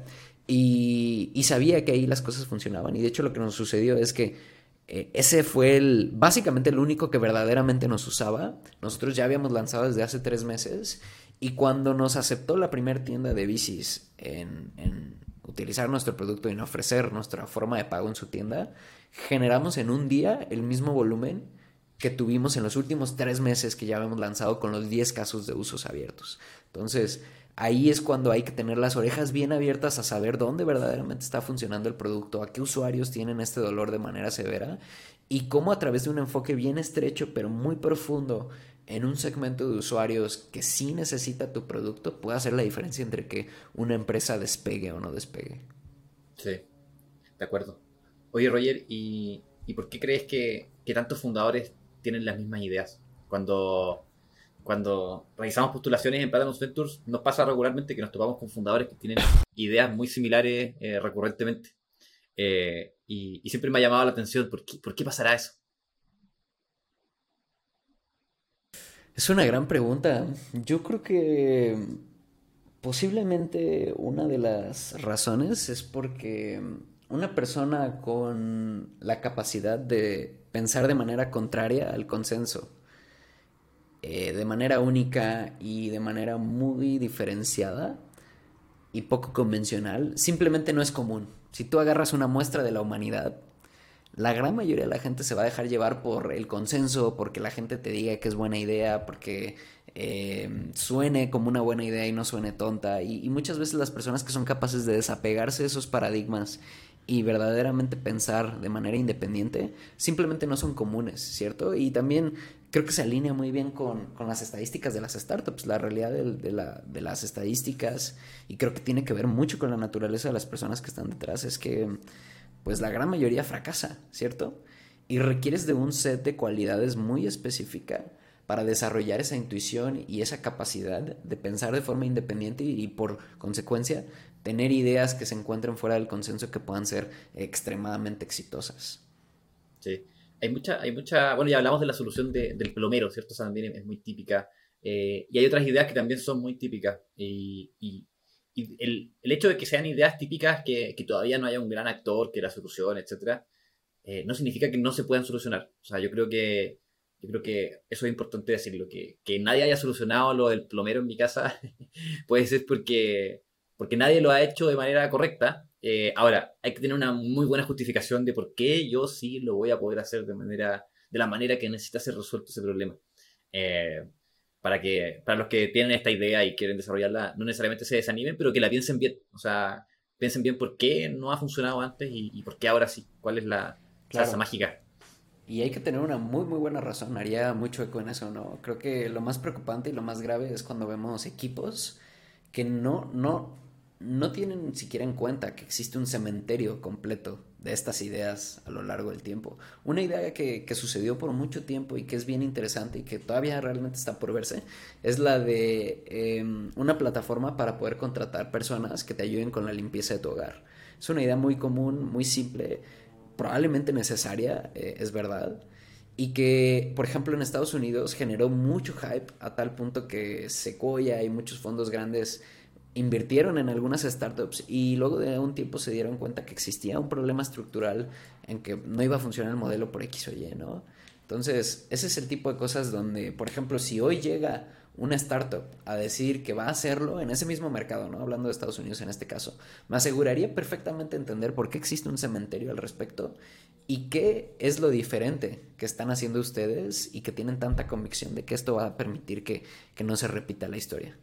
y, y sabía que ahí las cosas funcionaban. Y de hecho lo que nos sucedió es que eh, ese fue el, básicamente el único que verdaderamente nos usaba. Nosotros ya habíamos lanzado desde hace tres meses y cuando nos aceptó la primera tienda de bicis en, en utilizar nuestro producto y en ofrecer nuestra forma de pago en su tienda, generamos en un día el mismo volumen que tuvimos en los últimos tres meses que ya habíamos lanzado con los diez casos de usos abiertos. Entonces, ahí es cuando hay que tener las orejas bien abiertas a saber dónde verdaderamente está funcionando el producto, a qué usuarios tienen este dolor de manera severa y cómo a través de un enfoque bien estrecho pero muy profundo en un segmento de usuarios que sí necesita tu producto puede hacer la diferencia entre que una empresa despegue o no despegue. Sí, de acuerdo. Oye, Roger, ¿y, y por qué crees que, que tantos fundadores tienen las mismas ideas? Cuando cuando realizamos postulaciones en Platinum Ventures, nos pasa regularmente que nos topamos con fundadores que tienen ideas muy similares eh, recurrentemente. Eh, y, y siempre me ha llamado la atención, ¿por qué, por qué pasará eso? Es una gran pregunta. Yo creo que posiblemente una de las razones es porque una persona con la capacidad de pensar de manera contraria al consenso, eh, de manera única y de manera muy diferenciada y poco convencional, simplemente no es común. Si tú agarras una muestra de la humanidad, la gran mayoría de la gente se va a dejar llevar por el consenso, porque la gente te diga que es buena idea, porque eh, suene como una buena idea y no suene tonta. Y, y muchas veces las personas que son capaces de desapegarse de esos paradigmas y verdaderamente pensar de manera independiente, simplemente no son comunes, ¿cierto? Y también creo que se alinea muy bien con, con las estadísticas de las startups, la realidad de, de, la, de las estadísticas, y creo que tiene que ver mucho con la naturaleza de las personas que están detrás, es que pues la gran mayoría fracasa, ¿cierto? Y requieres de un set de cualidades muy específica para desarrollar esa intuición y esa capacidad de pensar de forma independiente y, y por consecuencia tener ideas que se encuentren fuera del consenso que puedan ser extremadamente exitosas. Sí. Hay mucha, hay mucha, bueno, ya hablamos de la solución de, del plomero, ¿cierto? Esa también es muy típica. Eh, y hay otras ideas que también son muy típicas. Y, y, y el, el hecho de que sean ideas típicas, que, que todavía no haya un gran actor que la solucione, etcétera, eh, no significa que no se puedan solucionar. O sea, yo creo que, yo creo que eso es importante decirlo, que, que nadie haya solucionado lo del plomero en mi casa puede ser porque, porque nadie lo ha hecho de manera correcta. Eh, ahora, hay que tener una muy buena justificación de por qué yo sí lo voy a poder hacer de manera, de la manera que necesita ser resuelto ese problema. Eh, para que, para los que tienen esta idea y quieren desarrollarla, no necesariamente se desanimen, pero que la piensen bien. O sea, piensen bien por qué no ha funcionado antes y, y por qué ahora sí. ¿Cuál es la salsa Claro. mágica? Y hay que tener una muy muy buena razón, haría mucho eco en eso, ¿no? Creo que lo más preocupante y lo más grave es cuando vemos equipos que no, no, no tienen ni siquiera en cuenta que existe un cementerio completo de estas ideas a lo largo del tiempo. Una idea que, que sucedió por mucho tiempo y que es bien interesante y que todavía realmente está por verse es la de eh, una plataforma para poder contratar personas que te ayuden con la limpieza de tu hogar. Es una idea muy común, muy simple, probablemente necesaria, eh, es verdad, y que, por ejemplo, en Estados Unidos generó mucho hype a tal punto que Sequoia y muchos fondos grandes invirtieron en algunas startups y luego de un tiempo se dieron cuenta que existía un problema estructural en que no iba a funcionar el modelo por X o Y, ¿no? Entonces, ese es el tipo de cosas donde, por ejemplo, si hoy llega una startup a decir que va a hacerlo en ese mismo mercado, ¿no? Hablando de Estados Unidos en este caso, me aseguraría perfectamente entender por qué existe un cementerio al respecto y qué es lo diferente que están haciendo ustedes y que tienen tanta convicción de que esto va a permitir que, que no se repita la historia.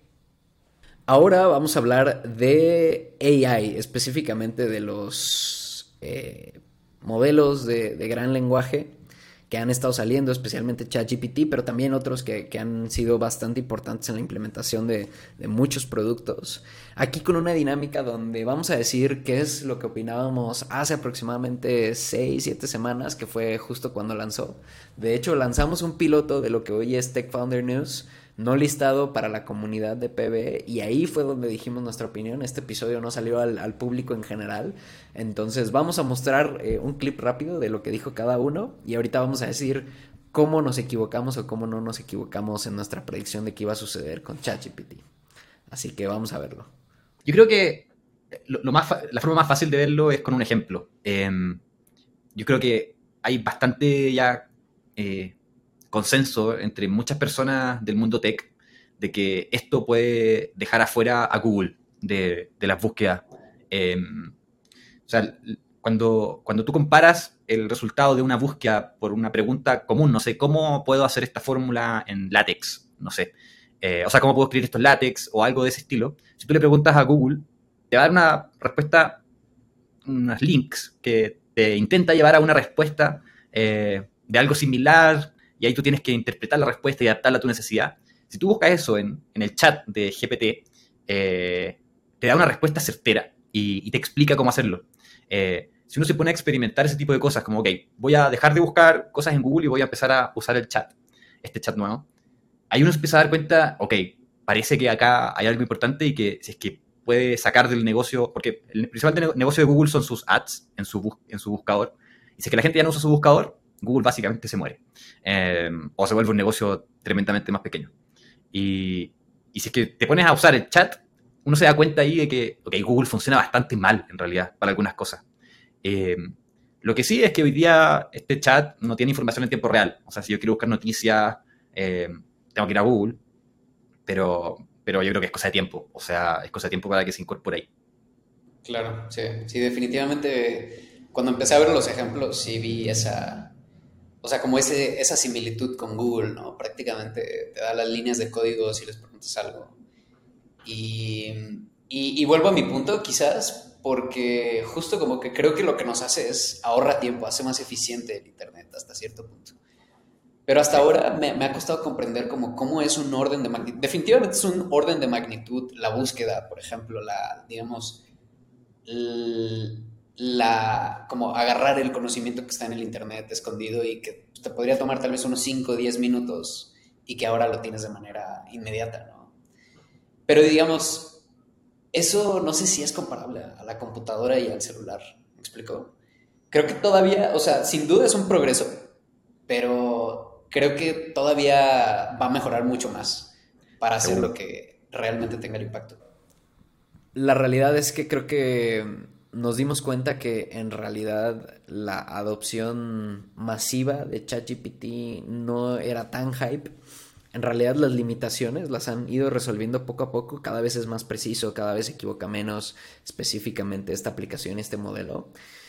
Ahora vamos a hablar de A I, específicamente de los eh, modelos de, de gran lenguaje que han estado saliendo, especialmente ChatGPT, pero también otros que, que han sido bastante importantes en la implementación de, de muchos productos. Aquí con una dinámica donde vamos a decir qué es lo que opinábamos hace aproximadamente seis siete semanas, que fue justo cuando lanzó. De hecho, lanzamos un piloto de lo que hoy es Tech Founder News, no listado para la comunidad de P B, y ahí fue donde dijimos nuestra opinión. Este episodio no salió al, al público en general, entonces vamos a mostrar eh, un clip rápido de lo que dijo cada uno y ahorita vamos a decir cómo nos equivocamos o cómo no nos equivocamos en nuestra predicción de qué iba a suceder con ChatGPT. Así que vamos a verlo. Yo creo que lo, lo más fa- la forma más fácil de verlo es con un ejemplo. Eh, yo creo que hay bastante ya eh, consenso entre muchas personas del mundo tech de que esto puede dejar afuera a Google de, de las búsquedas. Eh, o sea, cuando, cuando tú comparas el resultado de una búsqueda por una pregunta común, no sé, ¿cómo puedo hacer esta fórmula en látex? No sé. Eh, o sea, ¿cómo puedo escribir esto en látex? O algo de ese estilo. Si tú le preguntas a Google, te va a dar una respuesta, unos links que te intenta llevar a una respuesta eh, de algo similar, y ahí tú tienes que interpretar la respuesta y adaptarla a tu necesidad. Si tú buscas eso en, en el chat de G P T, eh, te da una respuesta certera y, y te explica cómo hacerlo. Eh, si uno se pone a experimentar ese tipo de cosas, como, ok, voy a dejar de buscar cosas en Google y voy a empezar a usar el chat, este chat nuevo, ahí uno se empieza a dar cuenta, ok, parece que acá hay algo importante y que si es que puede sacar del negocio, porque el principal de negocio de Google son sus ads en su, bus, en su buscador, y si es que la gente ya no usa su buscador, Google básicamente se muere, eh, o se vuelve un negocio tremendamente más pequeño. Y, y si es que te pones a usar el chat, uno se da cuenta ahí de que okay, Google funciona bastante mal, en realidad, para algunas cosas. Eh, lo que sí es que hoy día este chat no tiene información en tiempo real. O sea, si yo quiero buscar noticias, eh, tengo que ir a Google, pero, pero yo creo que es cosa de tiempo. O sea, es cosa de tiempo para que se incorpore ahí. Claro, sí, sí, definitivamente. Cuando empecé a ver los ejemplos, sí vi esa, o sea, como ese, esa similitud con Google, ¿no? Prácticamente te da las líneas de código si les preguntas algo. Y, y, y vuelvo a mi punto, quizás, porque justo como que creo que lo que nos hace es ahorra tiempo, hace más eficiente el Internet hasta cierto punto. Pero hasta ahora me, me ha costado comprender como cómo es un orden de magnitud. Definitivamente es un orden de magnitud la búsqueda, por ejemplo, la, digamos, la, como agarrar el conocimiento que está en el internet escondido y que te podría tomar tal vez unos cinco o diez minutos y que ahora lo tienes de manera inmediata, ¿no? Pero digamos, eso no sé si es comparable a la computadora y al celular, ¿me explico? Creo que todavía, o sea, sin duda es un progreso, pero creo que todavía va a mejorar mucho más para hacer Seguro. lo que realmente tenga el impacto. La realidad es que creo que nos dimos cuenta que en realidad la adopción masiva de ChatGPT no era tan hype. En realidad las limitaciones las han ido resolviendo poco a poco, cada vez es más preciso, cada vez se equivoca menos específicamente esta aplicación, este modelo.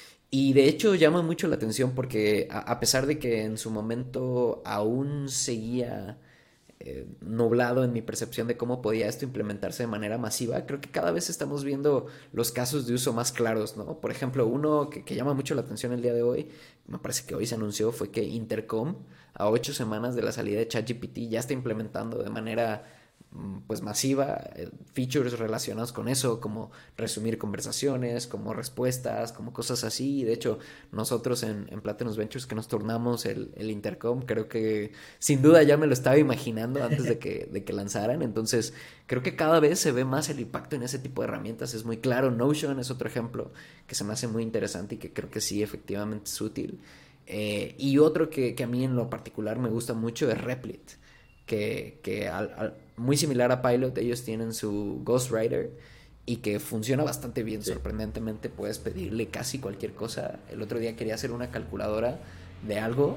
Y de hecho llama mucho la atención porque a, a pesar de que en su momento aún seguía eh, nublado en mi percepción de cómo podía esto implementarse de manera masiva, creo que cada vez estamos viendo los casos de uso más claros, ¿no? Por ejemplo, uno que, que llama mucho la atención el día de hoy, me parece que hoy se anunció, fue que Intercom, a ocho semanas de la salida de ChatGPT, ya está implementando de manera pues masiva, eh, features relacionados con eso, como resumir conversaciones, como respuestas, como cosas así. De hecho, nosotros en, en Platinum Ventures que nos turnamos el, el Intercom, creo que sin duda ya me lo estaba imaginando antes de que, de que lanzaran. Entonces, creo que cada vez se ve más el impacto en ese tipo de herramientas. Es muy claro. Notion es otro ejemplo que se me hace muy interesante y que creo que sí, efectivamente es útil. Eh, y otro que, que a mí en lo particular me gusta mucho es Replit, que, que al, al, muy similar a Pilot, ellos tienen su Ghostwriter y que funciona bastante bien, sí. Sorprendentemente puedes pedirle casi cualquier cosa. El otro día quería hacer una calculadora de algo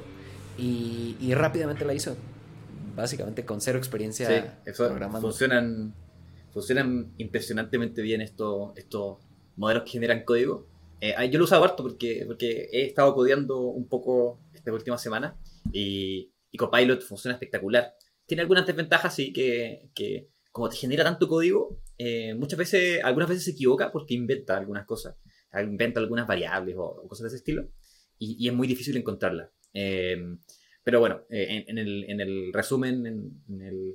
y, y rápidamente la hizo, básicamente con cero experiencia, sí, eso programando. Funcionan, funcionan impresionantemente bien estos, estos modelos que generan código. Eh, yo lo uso harto porque, porque he estado codeando un poco esta última semana y, y Copilot funciona espectacular. Tiene algunas desventajas, sí, que, que como te genera tanto código, eh, muchas veces, algunas veces se equivoca porque inventa algunas cosas, inventa algunas variables o, o cosas de ese estilo, y, y es muy difícil encontrarlas. Eh, pero bueno, eh, en, en, el, en el resumen, en, en, el,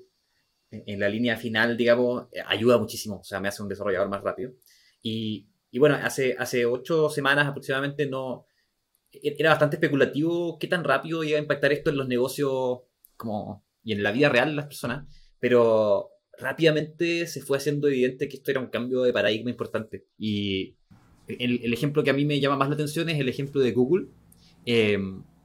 en la línea final, digamos, ayuda muchísimo, o sea, me hace un desarrollador más rápido. Y, y bueno, hace, hace ocho semanas aproximadamente no... Era bastante especulativo qué tan rápido iba a impactar esto en los negocios como... y en la vida real de las personas, pero rápidamente se fue haciendo evidente que esto era un cambio de paradigma importante. Y el, el ejemplo que a mí me llama más la atención es el ejemplo de Google. Eh,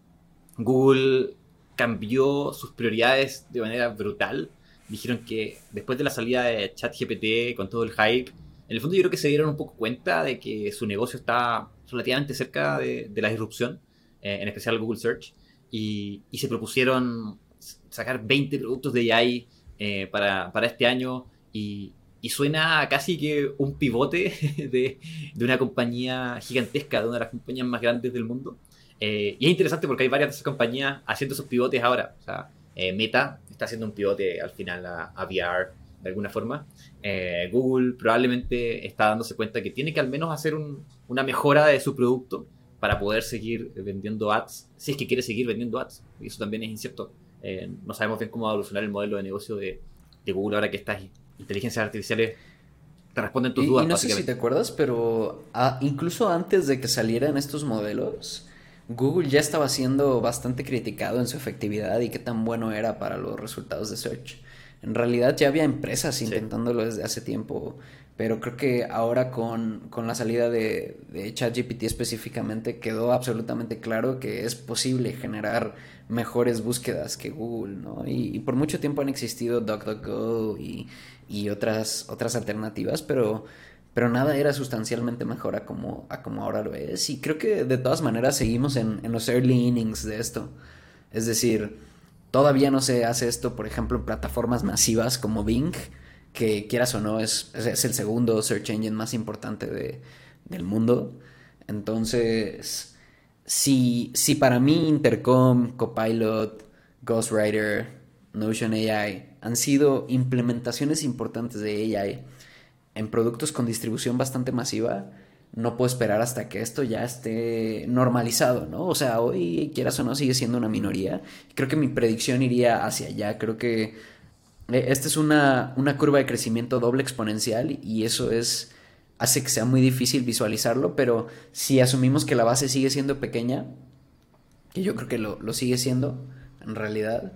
Google cambió sus prioridades de manera brutal. Dijeron que después de la salida de ChatGPT, con todo el hype, en el fondo yo creo que se dieron un poco cuenta de que su negocio está relativamente cerca de, de la disrupción, eh, en especial Google Search, y, y se propusieron sacar veinte productos de A I eh, para, para este año y, y suena casi que un pivote de, de una compañía gigantesca, de una de las compañías más grandes del mundo. Eh, y es interesante porque hay varias de esas compañías haciendo esos pivotes ahora. O sea, eh, Meta está haciendo un pivote al final a, a V R de alguna forma. Eh, Google probablemente está dándose cuenta que tiene que al menos hacer un, una mejora de su producto para poder seguir vendiendo ads, si es que quiere seguir vendiendo ads. Y eso también es incierto. Eh, no sabemos bien cómo va a evolucionar el modelo de negocio de, de Google ahora que estas inteligencias artificiales te responden tus y, dudas. Y no sé si te acuerdas, pero ah, incluso antes de que salieran estos modelos, Google ya estaba siendo bastante criticado en su efectividad y qué tan bueno era para los resultados de search. En realidad ya había empresas Sí. intentándolo desde hace tiempo, pero creo que ahora con, con la salida de, de ChatGPT específicamente quedó absolutamente claro que es posible generar mejores búsquedas que Google, ¿no? Y, y por mucho tiempo han existido DuckDuckGo y, y otras, otras alternativas, pero pero nada era sustancialmente mejor a como, a como ahora lo es. Y creo que de todas maneras seguimos en, en los early innings de esto. Es decir, todavía no se hace esto, por ejemplo, en plataformas masivas como Bing, que quieras o no es, es, es el segundo search engine más importante de, del mundo. Entonces, si, si para mí Intercom, Copilot, Ghostwriter, Notion A I han sido implementaciones importantes de A I en productos con distribución bastante masiva, no puedo esperar hasta que esto ya esté normalizado, ¿no? O sea, hoy, quieras o no, sigue siendo una minoría. Creo que mi predicción iría hacia allá. Creo que eh, esta es una, una curva de crecimiento doble exponencial y eso es hace que sea muy difícil visualizarlo, pero si asumimos que la base sigue siendo pequeña, que yo creo que lo, lo sigue siendo en realidad,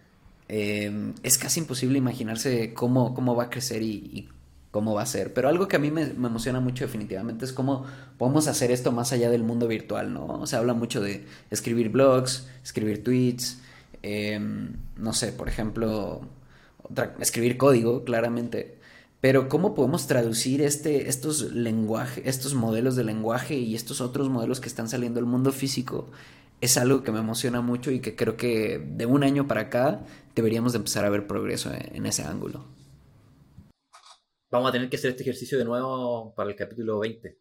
eh, es casi imposible imaginarse cómo, cómo va a crecer y, y cómo va a ser. Pero algo que a mí me, me emociona mucho definitivamente es cómo podemos hacer esto más allá del mundo virtual, ¿no? Se habla mucho de escribir blogs, escribir tweets, eh, no sé, por ejemplo, otra- escribir código, claramente. Pero ¿cómo podemos traducir este, estos lenguajes, estos modelos de lenguaje y estos otros modelos que están saliendo del mundo físico? Es algo que me emociona mucho y que creo que de un año para acá deberíamos de empezar a ver progreso en, en ese ángulo. Vamos a tener que hacer este ejercicio de nuevo para el capítulo veinte.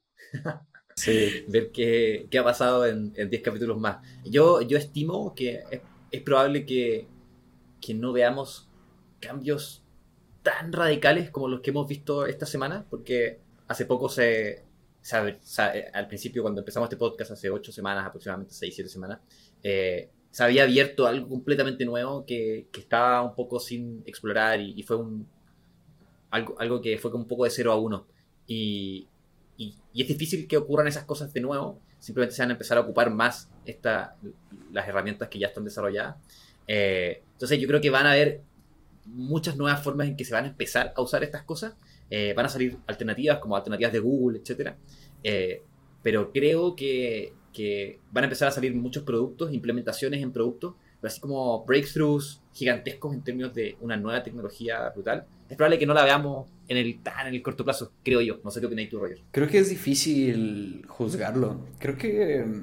Sí. Ver qué, qué ha pasado en, en diez capítulos más. Yo, yo estimo que es, es probable que, que no veamos cambios tan radicales como los que hemos visto esta semana, porque hace poco se, se ab- se- al principio cuando empezamos este podcast, hace ocho semanas, aproximadamente seis siete semanas, eh, se había abierto algo completamente nuevo que, que estaba un poco sin explorar y, y fue un, algo, algo que fue como un poco de cero a uno. Y, y, y es difícil que ocurran esas cosas de nuevo, simplemente se van a empezar a ocupar más esta, las herramientas que ya están desarrolladas. Eh, entonces yo creo que van a haber muchas nuevas formas en que se van a empezar a usar estas cosas. Eh, van a salir alternativas como alternativas de Google, etcétera. Eh, pero creo que, que van a empezar a salir muchos productos, implementaciones en productos, pero así como breakthroughs gigantescos en términos de una nueva tecnología brutal. Es probable que no la veamos en el tan en el corto plazo, creo yo. No sé qué opináis tú, Roger. Creo que es difícil juzgarlo. Creo que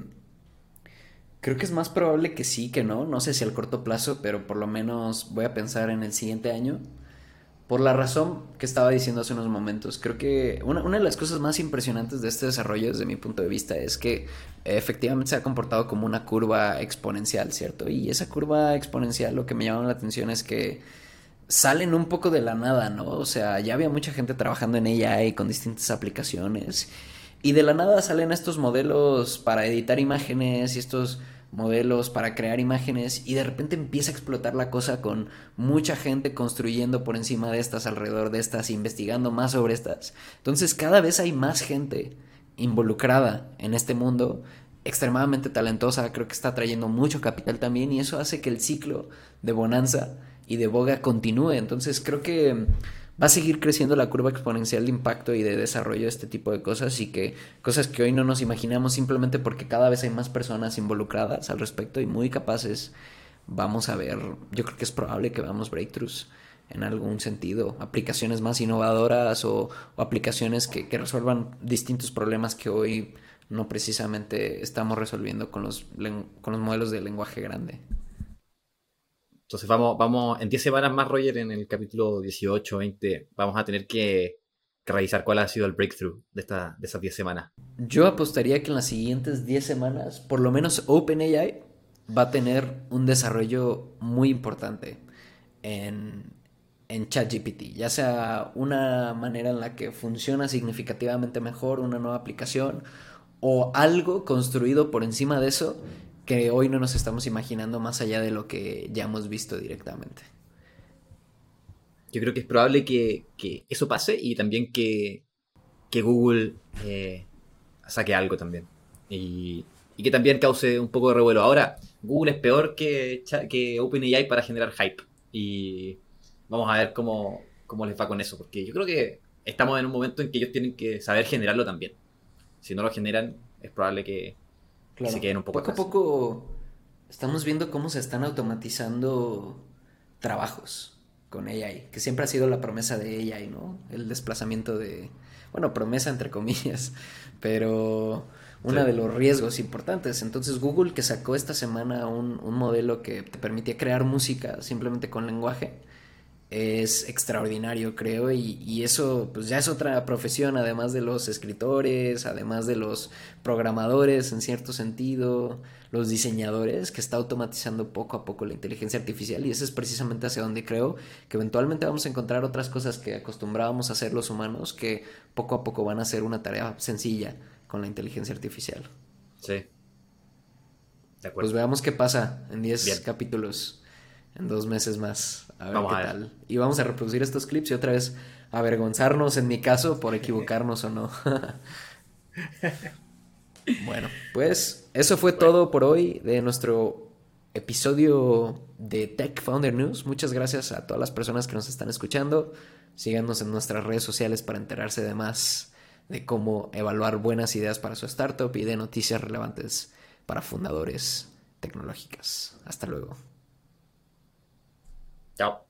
creo que es más probable que sí que no. No sé si al corto plazo, pero por lo menos voy a pensar en el siguiente año. Por la razón que estaba diciendo hace unos momentos, creo que una, una de las cosas más impresionantes de este desarrollo desde mi punto de vista es que eh, efectivamente se ha comportado como una curva exponencial, ¿cierto? Y esa curva exponencial lo que me llama la atención es que salen un poco de la nada, ¿no? O sea, ya había mucha gente trabajando en A I con distintas aplicaciones y de la nada salen estos modelos para editar imágenes y estos modelos para crear imágenes y de repente empieza a explotar la cosa con mucha gente construyendo por encima de estas, alrededor de estas, investigando más sobre estas. Entonces cada vez hay más gente involucrada en este mundo, extremadamente talentosa, creo que está trayendo mucho capital también y eso hace que el ciclo de bonanza y de boga continúe. Entonces creo que va a seguir creciendo la curva exponencial de impacto y de desarrollo de este tipo de cosas y que cosas que hoy no nos imaginamos simplemente porque cada vez hay más personas involucradas al respecto y muy capaces. Vamos a ver, yo creo que es probable que veamos breakthroughs en algún sentido, aplicaciones más innovadoras o, o aplicaciones que, que resuelvan distintos problemas que hoy no precisamente estamos resolviendo con los, con los modelos de lenguaje grande. Entonces vamos, vamos, en diez semanas más, Roger, en el capítulo dieciocho, veinte, vamos a tener que, que revisar cuál ha sido el breakthrough de, esta, de esas diez semanas. Yo apostaría que en las siguientes diez semanas, por lo menos OpenAI va a tener un desarrollo muy importante en, en ChatGPT, ya sea una manera en la que funciona significativamente mejor una nueva aplicación o algo construido por encima de eso que hoy no nos estamos imaginando más allá de lo que ya hemos visto directamente. Yo creo que es probable que, que eso pase y también que, que Google eh, saque algo también. Y, y que también cause un poco de revuelo. Ahora, Google es peor que, Cha- que OpenAI para generar hype. Y vamos a ver cómo, cómo les va con eso. Porque yo creo que estamos en un momento en que ellos tienen que saber generarlo también. Si no lo generan, es probable que, que se Claro. queden un poco Poco a atrás. poco estamos viendo cómo se están automatizando trabajos con A I, que siempre ha sido la promesa de A I, ¿no? El desplazamiento de, bueno, promesa entre comillas, pero Sí. uno de los riesgos importantes. Entonces Google, que sacó esta semana un, un modelo que te permitía crear música simplemente con lenguaje, es extraordinario, creo, y, y eso pues ya es otra profesión, además de los escritores, además de los programadores en cierto sentido, los diseñadores, que está automatizando poco a poco la inteligencia artificial, y eso es precisamente hacia donde creo que eventualmente vamos a encontrar otras cosas que acostumbrábamos a hacer los humanos, que poco a poco van a ser una tarea sencilla con la inteligencia artificial. Sí, de Pues acuerdo. veamos qué pasa en diez Bien, capítulos, en dos meses más, a ver vamos qué a ver. tal. Y vamos a reproducir estos clips y otra vez avergonzarnos, en mi caso, por equivocarnos o no. Bueno, pues eso fue Bueno, todo por hoy de nuestro episodio de Tech Founder News. Muchas gracias a todas las personas que nos están escuchando. Síganos en nuestras redes sociales para enterarse de más de cómo evaluar buenas ideas para su startup y de noticias relevantes para fundadores tecnológicas. Hasta luego. chao.